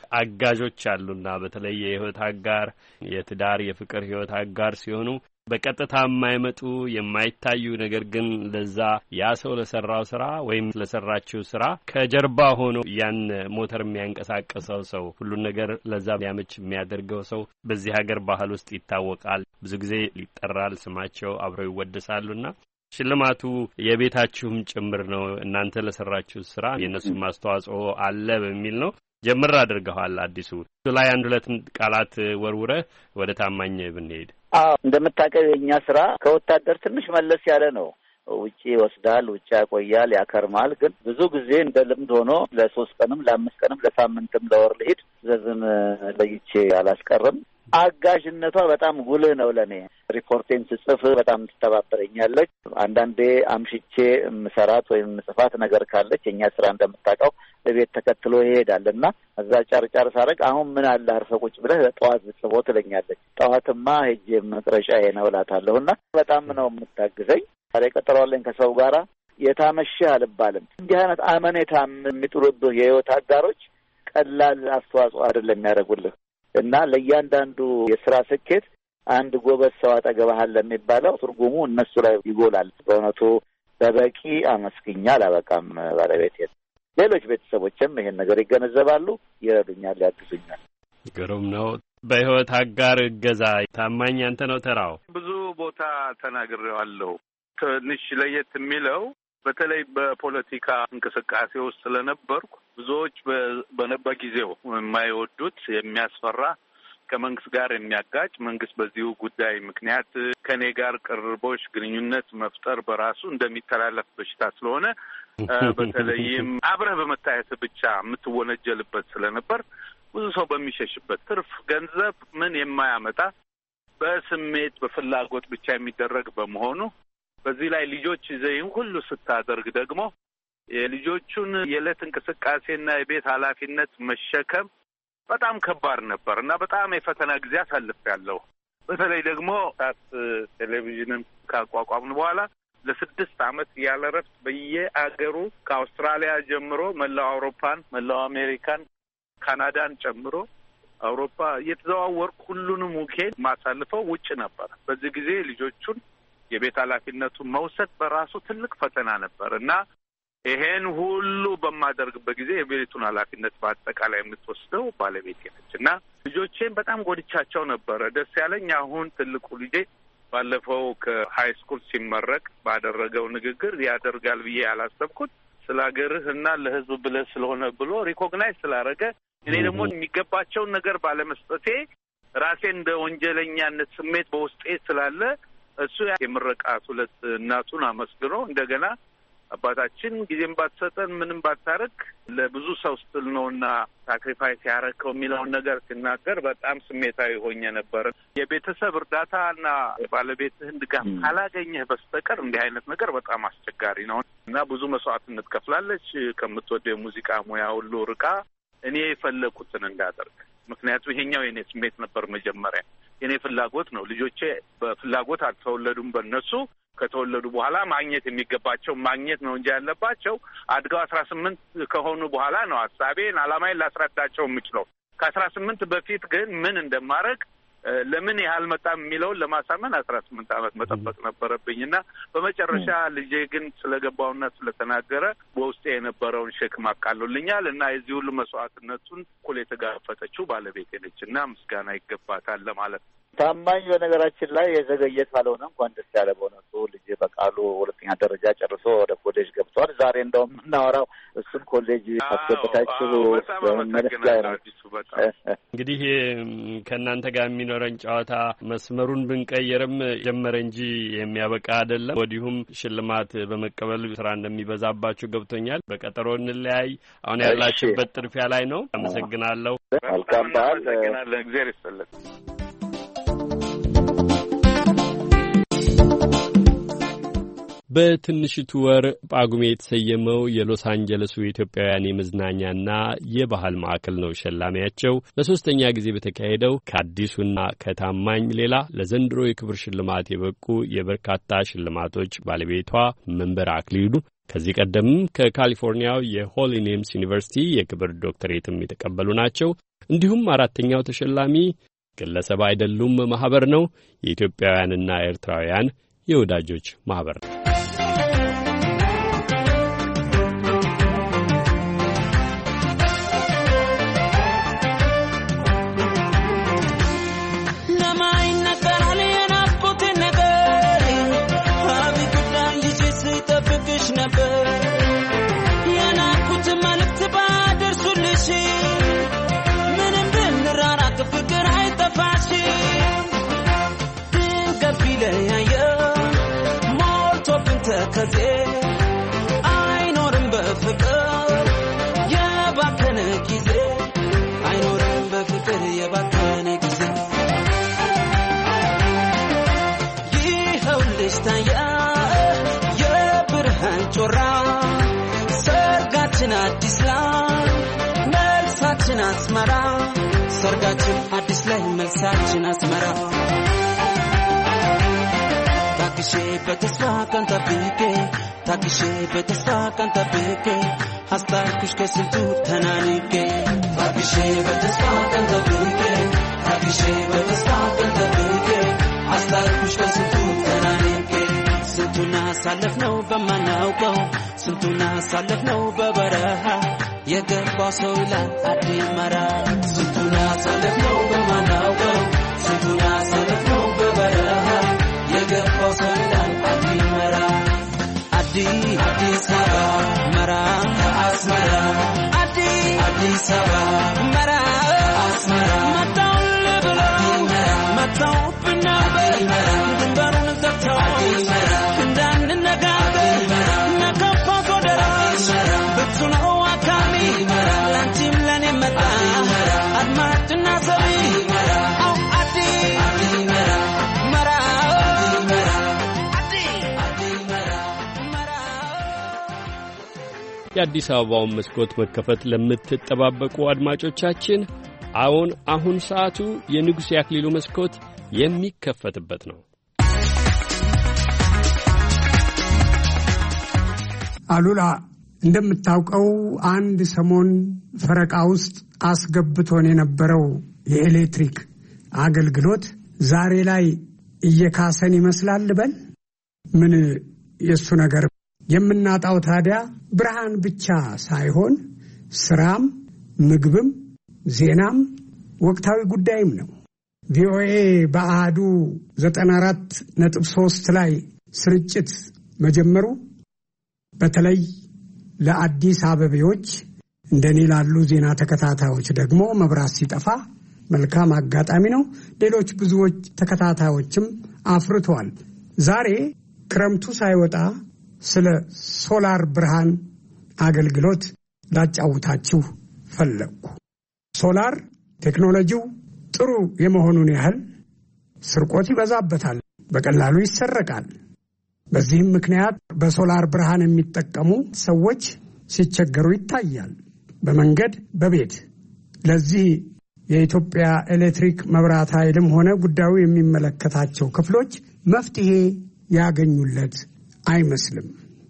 አጋዦች አሉና በተለይ የህይወት አጋር የትዳር የፍቅር ህይወት አጋር ሲሆኑ በቀጥታ የማይመጡ የማይታዩ ነገር ግን ለዛ ያ ሰው ለሰራው ስራ ወይም ለሰራችው ስራ ከጀርባ ሆኖ ያን ሞተር የሚያንቀሳቀሰው ሰው ሁሉን ነገር ለዛ ሊያመች የሚያደርገው ሰው በዚህ ሀገር ባህል ውስጥ ይታወቃል። ብዙ ጊዜ ሊጠራል ስማቸው አብረው ይወደሳሉና ሽልማቱ የቤታችሁም ጭምር ነው። እናንተ ለሰራችሁ ስራ የእነሱም አስተዋጽኦ አለ በሚል ነው። ጀምር አድርገዋል። አዲሱ ላይ አንድ ሁለት ቃላት ወርውረህ ወደ ታማኝ ብንሄድ። እንደምታውቀው የእኛ ስራ ከወታደር ትንሽ መለስ ያለ ነው። ውጪ ይወስዳል፣ ውጪ ያቆያል፣ ያከርማል። ግን ብዙ ጊዜ እንደ ልምድ ሆኖ ለ3 ቀንም ለ5 ቀንም ለሳምንትም ለወር ልሂድ ትእዛዝን ለይቼ አላስቀርም። አጋዥነቷ በጣም ጉልህ ነው ለኔ። ሪፖርቴን ስጽፍ በጣም ትተባበረኛለች። አንዳንዴ አምሽቼ ምሰራት ወይም ምጽፋት ነገር ካለች የኛ ስራ እንደምታውቀው በቤት ተከትሎ ይሄዳልና እዛ ጫርጫር ሳረግ አሁን ምን አለ አርፈህ ቁጭ ብለህ ጠዋት ጽፎ ትለኛለች። ጠዋትማ ሄጄ መቅረጫ ነው እላታለሁና በጣም ነው የምታግዘኝ። ዛሬ ቀጠሯለኝ ከሰው ጋራ የታመሽህ አልባልም። እንዲህ አይነት አመኔታ የሚጥሉብህ የህይወት አጋሮች ቀላል አስተዋጽኦ አይደለም የሚያደርጉልህ እና ለእያንዳንዱ የስራ ስኬት አንድ ጎበዝ ሰው አጠገብህ አለ የሚባለው ትርጉሙ እነሱ ላይ ይጎላል። በእውነቱ በበቂ አመስግኛ አላበቃም ባለቤቴ። ሌሎች ቤተሰቦችም ይሄን ነገር ይገነዘባሉ፣ ይረዱኛል፣ ያግዙኛል። ግሩም ነው። በህይወት አጋር እገዛ ታማኝ አንተ ነው ተራው። ብዙ ቦታ ተናግሬዋለሁ። ትንሽ ለየት የሚለው በተለይ በፖለቲካ እንቅስቃሴ ውስጥ ስለነበርኩ ብዙዎች በጊዜው የማይወዱት የሚያስፈራ ከመንግስት ጋር የሚያጋጭ መንግስት በዚሁ ጉዳይ ምክንያት ከኔ ጋር ቅርቦሽ ግንኙነት መፍጠር በራሱ እንደሚተላለፍ በሽታ ስለሆነ በተለይም አብረህ በመታየት ብቻ የምትወነጀልበት ስለነበር ብዙ ሰው በሚሸሽበት ትርፍ ገንዘብ ምን የማያመጣ በስሜት በፍላጎት ብቻ የሚደረግ በመሆኑ በዚህ ላይ ልጆች ይዘይን ሁሉ ስታደርግ ደግሞ የልጆቹን የዕለት እንቅስቃሴና የቤት ኃላፊነት መሸከም በጣም ከባድ ነበር እና በጣም የፈተና ጊዜ አሳልፌያለሁ። በተለይ ደግሞ ሳት ቴሌቪዥንን ካቋቋምን በኋላ ለ6 ዓመት ያለ እረፍት በየአገሩ ከአውስትራሊያ ጀምሮ መላው አውሮፓን፣ መላው አሜሪካን፣ ካናዳን ጨምሮ አውሮፓ እየተዘዋወርኩ ሁሉንም ውኬን ማሳልፈው ውጭ ነበር። በዚህ ጊዜ ልጆቹን የቤት ኃላፊነቱን መውሰድ በራሱ ትልቅ ፈተና ነበር እና ይሄን ሁሉ በማደርግበት ጊዜ የቤቱን ኃላፊነት በአጠቃላይ የምትወስደው ባለቤቴ ነች እና ልጆቼን በጣም ጎድቻቸው ነበረ። ደስ ያለኝ አሁን ትልቁ ልጄ ባለፈው ከሀይ ስኩል ሲመረቅ ባደረገው ንግግር ያደርጋል ብዬ ያላሰብኩት ስለ ሀገርህ እና ለሕዝብ ብለህ ስለሆነ ብሎ ሪኮግናይዝ ስላደረገ እኔ ደግሞ የሚገባቸውን ነገር ባለመስጠቴ ራሴ እንደ ወንጀለኛነት ስሜት በውስጤ ስላለ እሱ የምረቃት ሁለት እናቱን አመስግኖ እንደገና አባታችን ጊዜም ባትሰጠን ምንም ባታረግ ለብዙ ሰው ስትል ነውና ሳክሪፋይስ ያረከው የሚለውን ነገር ሲናገር በጣም ስሜታዊ ሆኜ ነበር። የቤተሰብ እርዳታና የባለቤትህን ድጋፍ ካላገኘህ በስተቀር እንዲህ አይነት ነገር በጣም አስቸጋሪ ነው እና ብዙ መስዋዕትነት ከፍላለች። ከምትወደው የሙዚቃ ሙያ ሁሉ ርቃ እኔ የፈለኩትን እንዳደርግ። ምክንያቱም ይሄኛው የኔ ስሜት ነበር መጀመሪያ፣ የኔ ፍላጎት ነው። ልጆቼ በፍላጎት አልተወለዱም። በእነሱ ከተወለዱ በኋላ ማግኘት የሚገባቸው ማግኘት ነው እንጂ ያለባቸው አድገው 18 ከሆኑ በኋላ ነው ሀሳቤን አላማዬን ላስረዳቸው የምችለው። ከ18 በፊት ግን ምን እንደማረግ ለምን ያህል መጣም የሚለውን ለማሳመን 18 ዓመት መጠበቅ ነበረብኝና በመጨረሻ ልጄ ግን ስለገባውና ስለተናገረ በውስጤ የነበረውን ሸክም አቃሎልኛል እና የዚህ ሁሉ መስዋዕትነቱን እኩል የተጋፈጠችው ባለቤቴ ነችና ምስጋና ይገባታል ለማለት ነው። ታማኝ በነገራችን ላይ የዘገየ ካልሆነ እንኳን ደስ ያለ። በእውነቱ ልጅ በቃሉ 2ኛ ደረጃ ጨርሶ ወደ ኮሌጅ ገብቷል። ዛሬ እንደውም የምናወራው እሱን ኮሌጅ አስገብታችሁ መለስ ላይ ነው። እንግዲህ ከእናንተ ጋር የሚኖረን ጨዋታ መስመሩን ብንቀየርም ጀመረ እንጂ የሚያበቃ አይደለም። ወዲሁም ሽልማት በመቀበል ስራ እንደሚበዛባችሁ ገብቶኛል። በቀጠሮ እንለያይ። አሁን ያላችሁበት ጥድፊያ ላይ ነው። አመሰግናለሁ። መልካም በዓል። አመሰግናለሁ። እግዚአብሔር ይስጥልኝ። በትንሽቱ ወር ጳጉሜ የተሰየመው የሎስ አንጀለሱ የኢትዮጵያውያን የመዝናኛና የባህል ማዕከል ነው ሸላሚያቸው። ለሶስተኛ ጊዜ በተካሄደው ከአዲሱና ከታማኝ ሌላ ለዘንድሮ የክብር ሽልማት የበቁ የበርካታ ሽልማቶች ባለቤቷ መንበር አክሊሉ ከዚህ ቀደምም ከካሊፎርኒያው የሆሊ ኔምስ ዩኒቨርሲቲ የክብር ዶክተሬትም የተቀበሉ ናቸው። እንዲሁም አራተኛው ተሸላሚ ግለሰብ አይደሉም፣ ማህበር ነው። የኢትዮጵያውያንና ኤርትራውያን የወዳጆች ማህበር ነው። አይኖርም በፍቅር የባከነ ጊዜ አይኖርም በፍቅር የባከነ ጊዜ ይኸውልሽ ታየ የብርሃን ጮራ ሰርጋችን አዲስ ላይ መልሳችን አስመራ ሰርጋችን አዲስ ላይ መልሳችን አስመራ ታክሼ በተስፋ ቀን ጠብቄ ታክሼ በተስፋ ቀን ጠብቄ አስታርኩሽ ከስንቱ ተናንቄ ታክሼ በተስፋ ቀን ጠብቄ ታክሼ በተስፋ ቀን ጠብቄ አስታርኩሽ ከስንቱ ተናንቄ ስንቱን አሳለፍነው በማናውቀው ስንቱን አሳለፍነው በበረሃ የገባው ሰው ይላል አዲመራ ስንቱን አሳለፍነው በማናውቀው ስንቱን አሳለፍነው በበረሃ የገባው ሰው ይላል አዲመራ አዲስ አበባ መራ አስመራ አዲስ አበባ መራ አስመራ መጣው ልብላ መጣው ብናበል ድንበሩን ዘግተው እንዳንነጋገር ነከፋ ጎደራ ብቱ ነው አካሚ ላንቺም ለኔ መጣ አድማጭና ሰሚ የአዲስ አበባውን መስኮት መከፈት ለምትጠባበቁ አድማጮቻችን አሁን ሰዓቱ የንጉሥ ያክሊሉ መስኮት የሚከፈትበት ነው። አሉላ እንደምታውቀው አንድ ሰሞን ፈረቃ ውስጥ አስገብቶን የነበረው የኤሌክትሪክ አገልግሎት ዛሬ ላይ እየካሰን ይመስላል በል። ምን የሱ ነገር የምናጣው ታዲያ ብርሃን ብቻ ሳይሆን ስራም ምግብም ዜናም ወቅታዊ ጉዳይም ነው። ቪኦኤ በአሃዱ 94.3 ላይ ስርጭት መጀመሩ በተለይ ለአዲስ አበባዎች እንደኔ ላሉ ዜና ተከታታዮች ደግሞ መብራት ሲጠፋ መልካም አጋጣሚ ነው። ሌሎች ብዙዎች ተከታታዮችም አፍርተዋል። ዛሬ ክረምቱ ሳይወጣ ስለ ሶላር ብርሃን አገልግሎት ላጫውታችሁ ፈለኩ። ሶላር ቴክኖሎጂው ጥሩ የመሆኑን ያህል ስርቆት ይበዛበታል፣ በቀላሉ ይሰረቃል። በዚህም ምክንያት በሶላር ብርሃን የሚጠቀሙ ሰዎች ሲቸገሩ ይታያል፣ በመንገድ በቤት። ለዚህ የኢትዮጵያ ኤሌክትሪክ መብራት ኃይልም ሆነ ጉዳዩ የሚመለከታቸው ክፍሎች መፍትሄ ያገኙለት አይመስልም።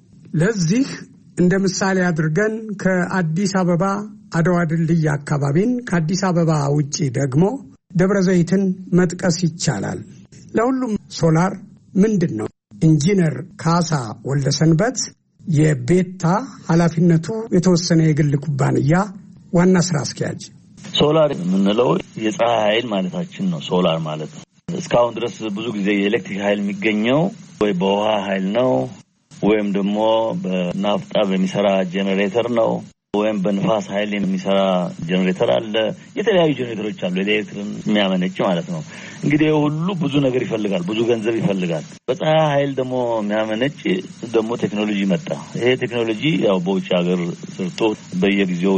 ለዚህ እንደ ምሳሌ አድርገን ከአዲስ አበባ አድዋ ድልድይ አካባቢን ከአዲስ አበባ ውጪ ደግሞ ደብረ ዘይትን መጥቀስ ይቻላል። ለሁሉም ሶላር ምንድነው? ኢንጂነር ካሳ ወልደሰንበት የቤታ ኃላፊነቱ የተወሰነ የግል ኩባንያ ዋና ስራ አስኪያጅ። ሶላር የምንለው የፀሐይ ኃይል ማለታችን ነው። ሶላር ማለት እስካሁን ድረስ ብዙ ጊዜ የኤሌክትሪክ ኃይል የሚገኘው ወይ በውሃ ኃይል ነው ወይም ደግሞ በናፍጣ በሚሰራ ጄኔሬተር ነው ወይም በንፋስ ኃይል የሚሰራ ጄኔሬተር አለ። የተለያዩ ጄኔሬተሮች አሉ ኤሌክትሪክ የሚያመነጭ ማለት ነው። እንግዲህ ሁሉ ብዙ ነገር ይፈልጋል፣ ብዙ ገንዘብ ይፈልጋል። በፀሐይ ኃይል ደግሞ የሚያመነጭ ደግሞ ቴክኖሎጂ መጣ። ይሄ ቴክኖሎጂ ያው በውጭ ሀገር ሰርቶ በየጊዜው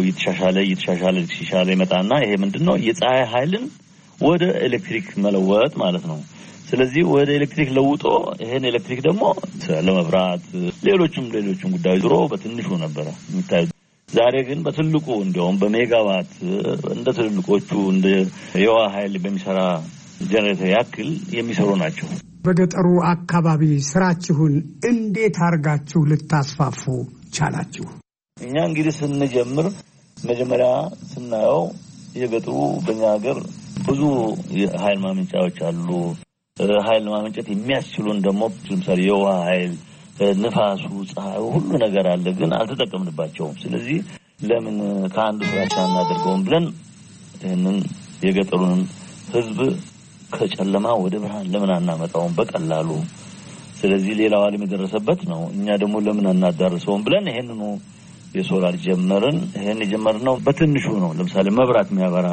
እየተሻሻለ ይመጣና ይሄ ምንድነው የፀሐይ ኃይልን ወደ ኤሌክትሪክ መለወጥ ማለት ነው። ስለዚህ ወደ ኤሌክትሪክ ለውጦ ይሄን ኤሌክትሪክ ደግሞ ለመብራት ሌሎችም ጉዳዮች ድሮ በትንሹ ነበር የሚታየው። ዛሬ ግን በትልቁ እንደውም በሜጋዋት እንደ ትልልቆቹ እንደ የውሃ ኃይል በሚሰራ ጄኔሬተር ያክል የሚሰሩ ናቸው። በገጠሩ አካባቢ ስራችሁን እንዴት አርጋችሁ ልታስፋፉ ቻላችሁ? እኛ እንግዲህ ስንጀምር መጀመሪያ ስናየው የገጠሩ በእኛ ሀገር ብዙ የኃይል ማመንጫዎች አሉ። ኃይል ማመንጨት የሚያስችሉን ደግሞ ለምሳሌ የውሃ ኃይል፣ ንፋሱ፣ ፀሐዩ ሁሉ ነገር አለ፣ ግን አልተጠቀምንባቸውም። ስለዚህ ለምን ከአንዱ ስራችን እናደርገውም ብለን ይሄንን የገጠሩን ህዝብ ከጨለማ ወደ ብርሃን ለምን አናመጣውም በቀላሉ? ስለዚህ ሌላው ዓለም የደረሰበት ነው፣ እኛ ደግሞ ለምን አናዳርሰውም ብለን ይሄንኑ የሶላር ጀመርን። ይሄን የጀመርነው በትንሹ ነው። ለምሳሌ መብራት የሚያበራ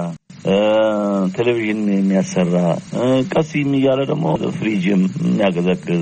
ቴሌቪዥን የሚያሰራ ቀሲም እያለ ደግሞ ፍሪጅም የሚያቀዘቅዝ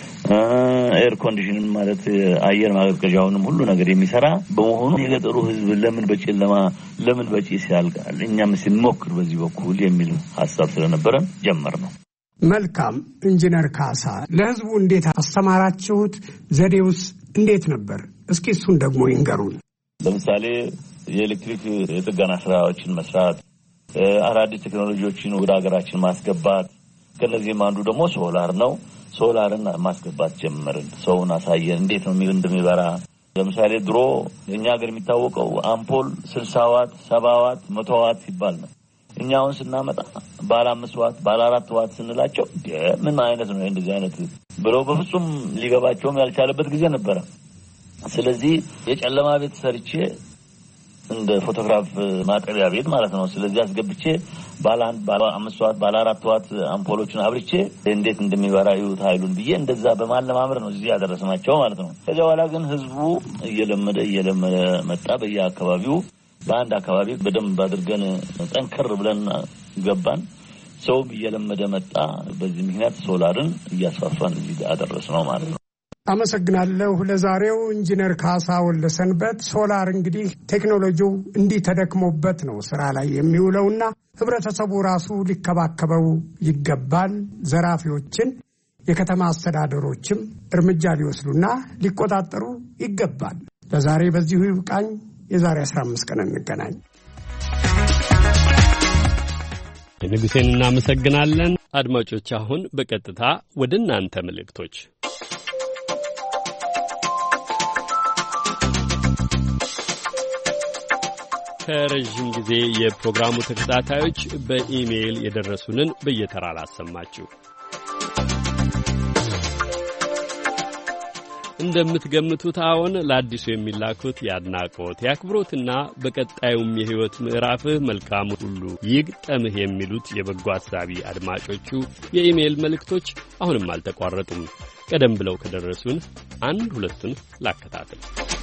ኤር ኮንዲሽን ማለት አየር ማቀዝቀዣውንም ሁሉ ነገር የሚሰራ በመሆኑ የገጠሩ ህዝብ ለምን በጨለማ ለምን በጭስ ያልቃል፣ እኛም ስንሞክር በዚህ በኩል የሚል ሐሳብ ስለነበረ ጀመርነው። መልካም ኢንጂነር ካሳ፣ ለህዝቡ እንዴት አስተማራችሁት? ዘዴውስ እንዴት ነበር? እስኪ እሱን ደግሞ ይንገሩን። ለምሳሌ የኤሌክትሪክ የጥገና ስራዎችን መስራት፣ አዳዲስ ቴክኖሎጂዎችን ወደ ሀገራችን ማስገባት፣ ከነዚህም አንዱ ደግሞ ሶላር ነው። ሶላርን ማስገባት ጀመርን። ሰውን አሳየን እንዴት ነው እንደሚበራ። ለምሳሌ ድሮ እኛ ሀገር የሚታወቀው አምፖል 60 ዋት፣ 70 ዋት፣ 100 ዋት ይባል ነው። እኛውን ስናመጣ ባለ 5 ዋት፣ ባለ 4 ዋት ስንላቸው ምን አይነት ነው እንደዚህ አይነት ብለው በፍጹም ሊገባቸውም ያልቻለበት ጊዜ ነበረ። ስለዚህ የጨለማ ቤት ሰርቼ እንደ ፎቶግራፍ ማጠቢያ ቤት ማለት ነው። ስለዚህ አስገብቼ ባለ 5 ዋት ባለ 4 ዋት አምፖሎችን አብርቼ እንዴት እንደሚበራ ይሁት ኃይሉን ብዬ እንደዛ በማለማመር ነው እዚህ ያደረስናቸው ማለት ነው። ከዛ በኋላ ግን ህዝቡ እየለመደ መጣ። በየአካባቢው በአንድ አካባቢ በደንብ አድርገን ጠንከር ብለን ገባን። ሰውም እየለመደ መጣ። በዚህ ምክንያት ሶላርን እያስፋፋን እዚህ አደረስነው ማለት ነው። አመሰግናለሁ። ለዛሬው ኢንጂነር ካሳ ወልደሰንበት። ሶላር እንግዲህ ቴክኖሎጂው እንዲህ ተደክሞበት ነው ስራ ላይ የሚውለውና ህብረተሰቡ ራሱ ሊከባከበው ይገባል። ዘራፊዎችን የከተማ አስተዳደሮችም እርምጃ ሊወስዱና ሊቆጣጠሩ ይገባል። ለዛሬ በዚሁ ይብቃኝ። የዛሬ 15 ቀን እንገናኝ። ንጉሴን እናመሰግናለን። አድማጮች አሁን በቀጥታ ወደ እናንተ መልእክቶች ከረጅም ጊዜ የፕሮግራሙ ተከታታዮች በኢሜይል የደረሱንን በየተራ ላሰማችሁ። እንደምትገምቱት አሁን ለአዲሱ የሚላኩት የአድናቆት የአክብሮትና በቀጣዩም የሕይወት ምዕራፍህ መልካም ሁሉ ይግጠምህ የሚሉት የበጎ አሳቢ አድማጮቹ የኢሜይል መልእክቶች አሁንም አልተቋረጡም። ቀደም ብለው ከደረሱን አንድ ሁለቱን ላከታተል።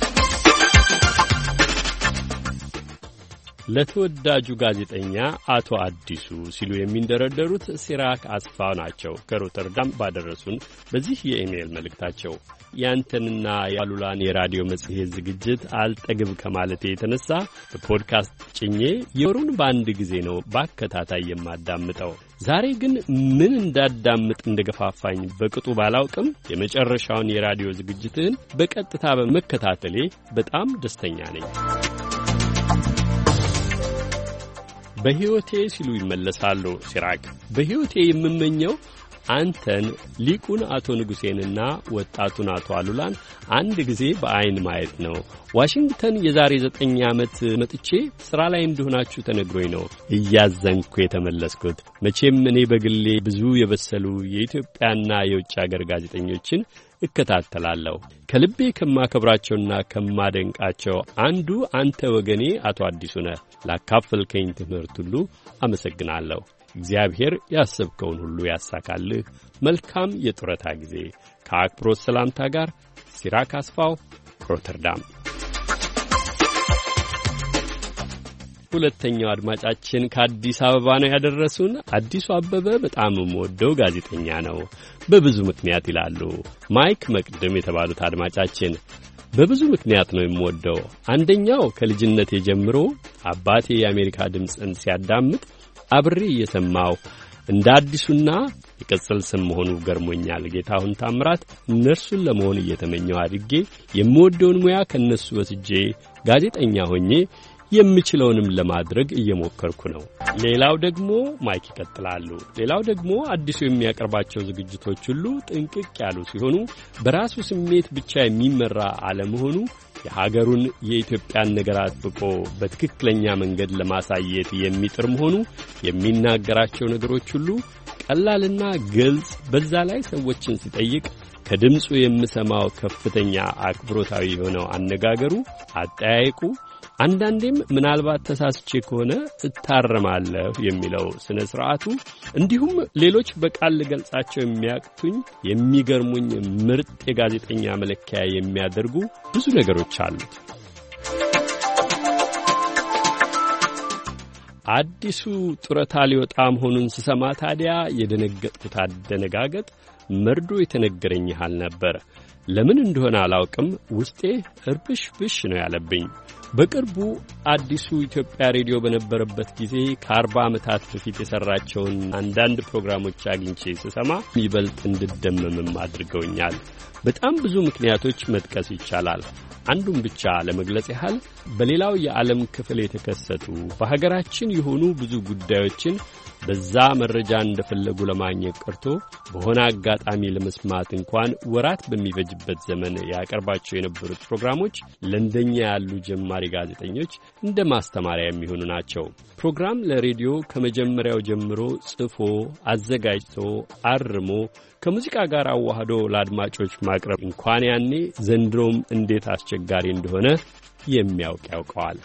ለተወዳጁ ጋዜጠኛ አቶ አዲሱ ሲሉ የሚንደረደሩት ሲራክ አስፋው ናቸው። ከሮተርዳም ባደረሱን በዚህ የኢሜይል መልእክታቸው ያንተንና ያሉላን የራዲዮ መጽሔት ዝግጅት አልጠግብ ከማለቴ የተነሳ በፖድካስት ጭኜ የወሩን በአንድ ጊዜ ነው በአከታታይ የማዳምጠው። ዛሬ ግን ምን እንዳዳምጥ እንደገፋፋኝ በቅጡ ባላውቅም የመጨረሻውን የራዲዮ ዝግጅትህን በቀጥታ በመከታተሌ በጣም ደስተኛ ነኝ። በሕይወቴ ሲሉ ይመለሳሉ ሲራክ። በሕይወቴ የምመኘው አንተን ሊቁን አቶ ንጉሴንና ወጣቱን አቶ አሉላን አንድ ጊዜ በአይን ማየት ነው። ዋሽንግተን የዛሬ 9 ዓመት መጥቼ ሥራ ላይ እንደሆናችሁ ተነግሮኝ ነው እያዘንኩ የተመለስኩት። መቼም እኔ በግሌ ብዙ የበሰሉ የኢትዮጵያና የውጭ አገር ጋዜጠኞችን እከታተላለሁ። ከልቤ ከማከብራቸውና ከማደንቃቸው አንዱ አንተ ወገኔ አቶ አዲሱ ነህ። ላካፈልከኝ ትምህርት ሁሉ አመሰግናለሁ። እግዚአብሔር ያሰብከውን ሁሉ ያሳካልህ። መልካም የጡረታ ጊዜ። ከአክብሮት ሰላምታ ጋር ሲራክ አስፋው፣ ሮተርዳም። ሁለተኛው አድማጫችን ከአዲስ አበባ ነው ያደረሱን። አዲሱ አበበ በጣም የምወደው ጋዜጠኛ ነው በብዙ ምክንያት ይላሉ። ማይክ መቅድም የተባሉት አድማጫችን በብዙ ምክንያት ነው የምወደው። አንደኛው ከልጅነቴ ጀምሮ አባቴ የአሜሪካ ድምፅን ሲያዳምጥ አብሬ እየሰማው እንደ አዲሱና የቅጽል ስም መሆኑ ገርሞኛል። ጌታሁን ታምራት እነርሱን ለመሆን እየተመኘው አድጌ የምወደውን ሙያ ከነሱ ወስጄ ጋዜጠኛ ሆኜ የምችለውንም ለማድረግ እየሞከርኩ ነው። ሌላው ደግሞ ማይክ ይቀጥላሉ። ሌላው ደግሞ አዲሱ የሚያቀርባቸው ዝግጅቶች ሁሉ ጥንቅቅ ያሉ ሲሆኑ በራሱ ስሜት ብቻ የሚመራ አለመሆኑ የሀገሩን የኢትዮጵያን ነገር አጥብቆ በትክክለኛ መንገድ ለማሳየት የሚጥር መሆኑ የሚናገራቸው ነገሮች ሁሉ ቀላልና ግልጽ፣ በዛ ላይ ሰዎችን ሲጠይቅ ከድምፁ የምሰማው ከፍተኛ አክብሮታዊ የሆነው አነጋገሩ፣ አጠያየቁ፣ አንዳንዴም ምናልባት ተሳስቼ ከሆነ እታረማለሁ የሚለው ስነ ስርዓቱ፣ እንዲሁም ሌሎች በቃል ልገልጻቸው የሚያቅቱኝ የሚገርሙኝ ምርጥ የጋዜጠኛ መለኪያ የሚያደርጉ ብዙ ነገሮች አሉት። አዲሱ ጡረታ ሊወጣ መሆኑን ስሰማ ታዲያ የደነገጥኩት አደነጋገጥ መርዶ የተነገረኝ ያህል ነበር። ለምን እንደሆነ አላውቅም፣ ውስጤ እርብሽብሽ ነው ያለብኝ። በቅርቡ አዲሱ ኢትዮጵያ ሬዲዮ በነበረበት ጊዜ ከ40 ዓመታት በፊት የሠራቸውን አንዳንድ ፕሮግራሞች አግኝቼ ስሰማ ይበልጥ እንድደመምም አድርገውኛል። በጣም ብዙ ምክንያቶች መጥቀስ ይቻላል። አንዱን ብቻ ለመግለጽ ያህል በሌላው የዓለም ክፍል የተከሰቱ በሀገራችን የሆኑ ብዙ ጉዳዮችን በዛ መረጃ እንደፈለጉ ለማግኘት ቀርቶ በሆነ አጋጣሚ ለመስማት እንኳን ወራት በሚፈጅበት ዘመን ያቀርባቸው የነበሩት ፕሮግራሞች ለእንደኛ ያሉ ጀማሪ ጋዜጠኞች እንደ ማስተማሪያ የሚሆኑ ናቸው። ፕሮግራም ለሬዲዮ ከመጀመሪያው ጀምሮ ጽፎ አዘጋጅቶ አርሞ ከሙዚቃ ጋር አዋህዶ ለአድማጮች ማቅረብ እንኳን ያኔ ዘንድሮም እንዴት አስቸጋሪ እንደሆነ የሚያውቅ ያውቀዋል።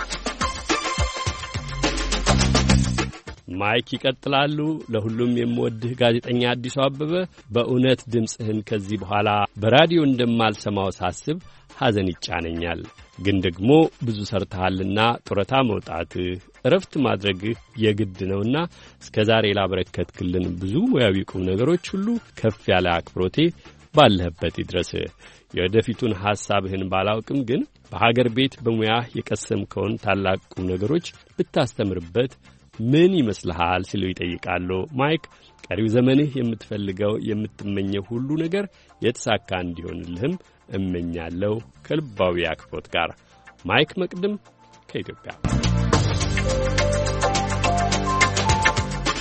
ማይክ ይቀጥላሉ። ለሁሉም የምወድህ ጋዜጠኛ አዲሱ አበበ፣ በእውነት ድምፅህን ከዚህ በኋላ በራዲዮ እንደማልሰማው ሳስብ ሐዘን ይጫነኛል። ግን ደግሞ ብዙ ሰርተሃልና ጡረታ መውጣትህ እረፍት ማድረግህ የግድ ነውና እስከ ዛሬ ላበረከትክልን ብዙ ሙያዊ ቁም ነገሮች ሁሉ ከፍ ያለ አክብሮቴ ባለህበት ይድረስህ። የወደፊቱን ሐሳብህን ባላውቅም ግን በሀገር ቤት በሙያህ የቀሰምከውን ታላቅ ቁም ነገሮች ብታስተምርበት ምን ይመስልሃል ሲሉ ይጠይቃሉ ማይክ። ቀሪው ዘመንህ የምትፈልገው የምትመኘው ሁሉ ነገር የተሳካ እንዲሆንልህም እመኛለሁ ከልባዊ አክብሮት ጋር። ማይክ መቅድም ከኢትዮጵያ።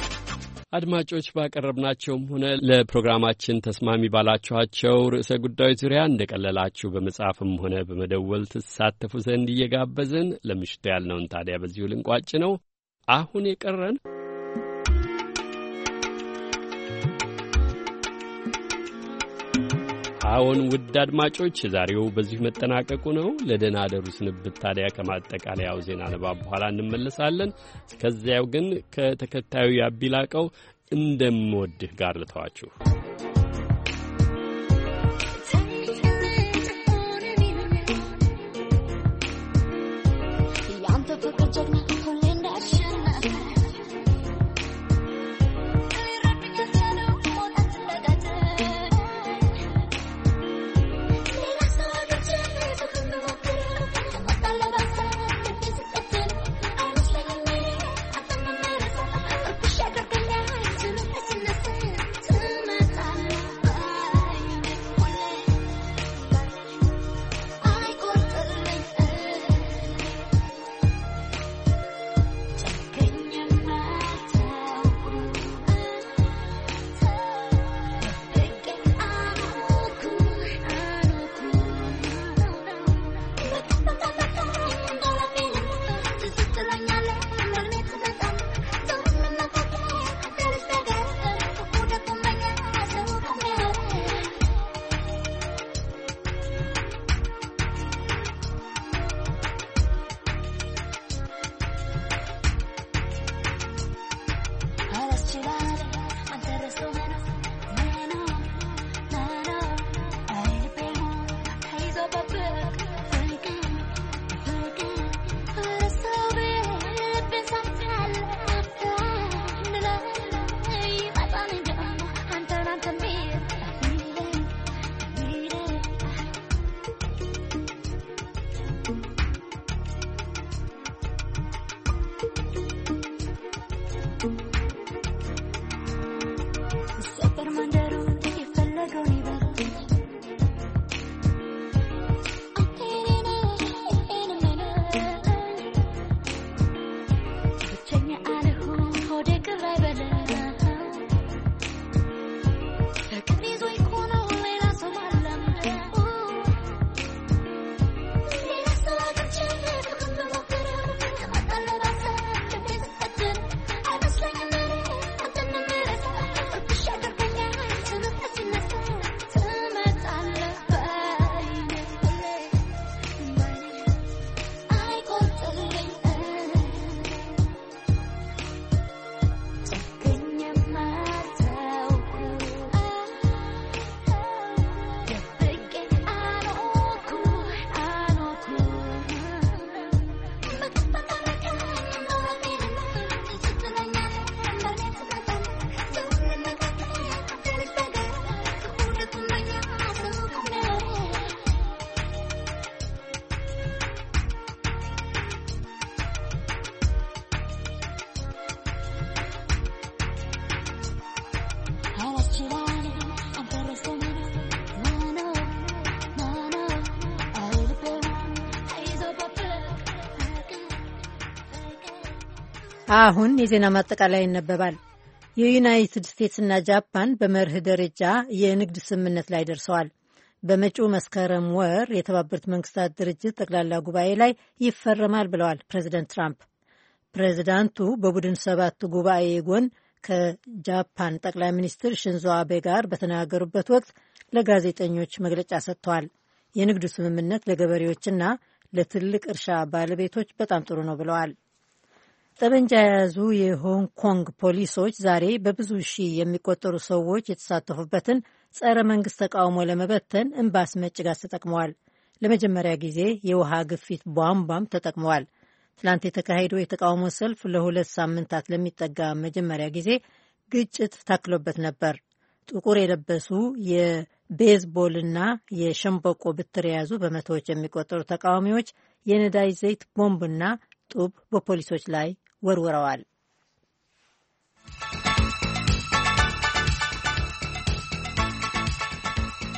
አድማጮች ባቀረብናቸውም ሆነ ለፕሮግራማችን ተስማሚ ባላችኋቸው ርዕሰ ጉዳዮች ዙሪያ እንደቀለላችሁ በመጻፍም ሆነ በመደወል ተሳተፉ ዘንድ እየጋበዝን ለምሽቱ ያልነውን ታዲያ በዚሁ ልንቋጭ ነው። አሁን የቀረን አሁን ውድ አድማጮች የዛሬው በዚሁ መጠናቀቁ ነው። ለደህና አደሩ ስንብት ታዲያ ከማጠቃለያው ዜና ንባብ በኋላ እንመለሳለን። እስከዚያው ግን ከተከታዩ ያቢላቀው እንደምወድህ ጋር ልተዋችሁ። አሁን የዜና ማጠቃለያ ይነበባል። የዩናይትድ ስቴትስና ጃፓን በመርህ ደረጃ የንግድ ስምምነት ላይ ደርሰዋል። በመጪው መስከረም ወር የተባበሩት መንግስታት ድርጅት ጠቅላላ ጉባኤ ላይ ይፈረማል ብለዋል ፕሬዚደንት ትራምፕ። ፕሬዚዳንቱ በቡድን ሰባት ጉባኤ ጎን ከጃፓን ጠቅላይ ሚኒስትር ሽንዞ አቤ ጋር በተነጋገሩበት ወቅት ለጋዜጠኞች መግለጫ ሰጥተዋል። የንግዱ ስምምነት ለገበሬዎችና ለትልቅ እርሻ ባለቤቶች በጣም ጥሩ ነው ብለዋል። ጠመንጃ የያዙ የሆንግ ኮንግ ፖሊሶች ዛሬ በብዙ ሺህ የሚቆጠሩ ሰዎች የተሳተፉበትን ጸረ መንግስት ተቃውሞ ለመበተን እምባ አስመጪ ጋዝ ተጠቅመዋል። ለመጀመሪያ ጊዜ የውሃ ግፊት ቧንቧም ተጠቅመዋል። ትላንት የተካሄደው የተቃውሞ ሰልፍ ለ2 ሳምንታት ለሚጠጋ መጀመሪያ ጊዜ ግጭት ታክሎበት ነበር። ጥቁር የለበሱ የቤዝቦልና የሸምበቆ ብትር የያዙ በመቶዎች የሚቆጠሩ ተቃዋሚዎች የነዳጅ ዘይት ቦምብና ጡብ በፖሊሶች ላይ ወርውረዋል።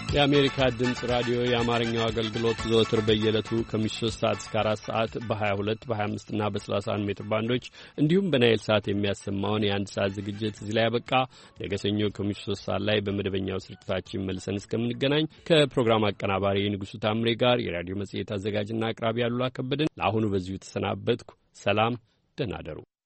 የአሜሪካ ድምጽ ራዲዮ የአማርኛው አገልግሎት ዘወትር በየዕለቱ ከምሽቱ 3 ሰዓት እስከ 4 ሰዓት በ22 በ25 እና በ31 ሜትር ባንዶች እንዲሁም በናይል ሰዓት የሚያሰማውን የአንድ ሰዓት ዝግጅት እዚህ ላይ ያበቃ። ነገ ሰኞ ከምሽቱ 3 ሰዓት ላይ በመደበኛው ስርጭታችን መልሰን እስከምንገናኝ ከፕሮግራም አቀናባሪ ንጉሱ ታምሬ ጋር የራዲዮ መጽሔት አዘጋጅና አቅራቢ አሉላ ከበደን ለአሁኑ በዚሁ ተሰናበትኩ። ሰላም፣ ደህና እደሩ።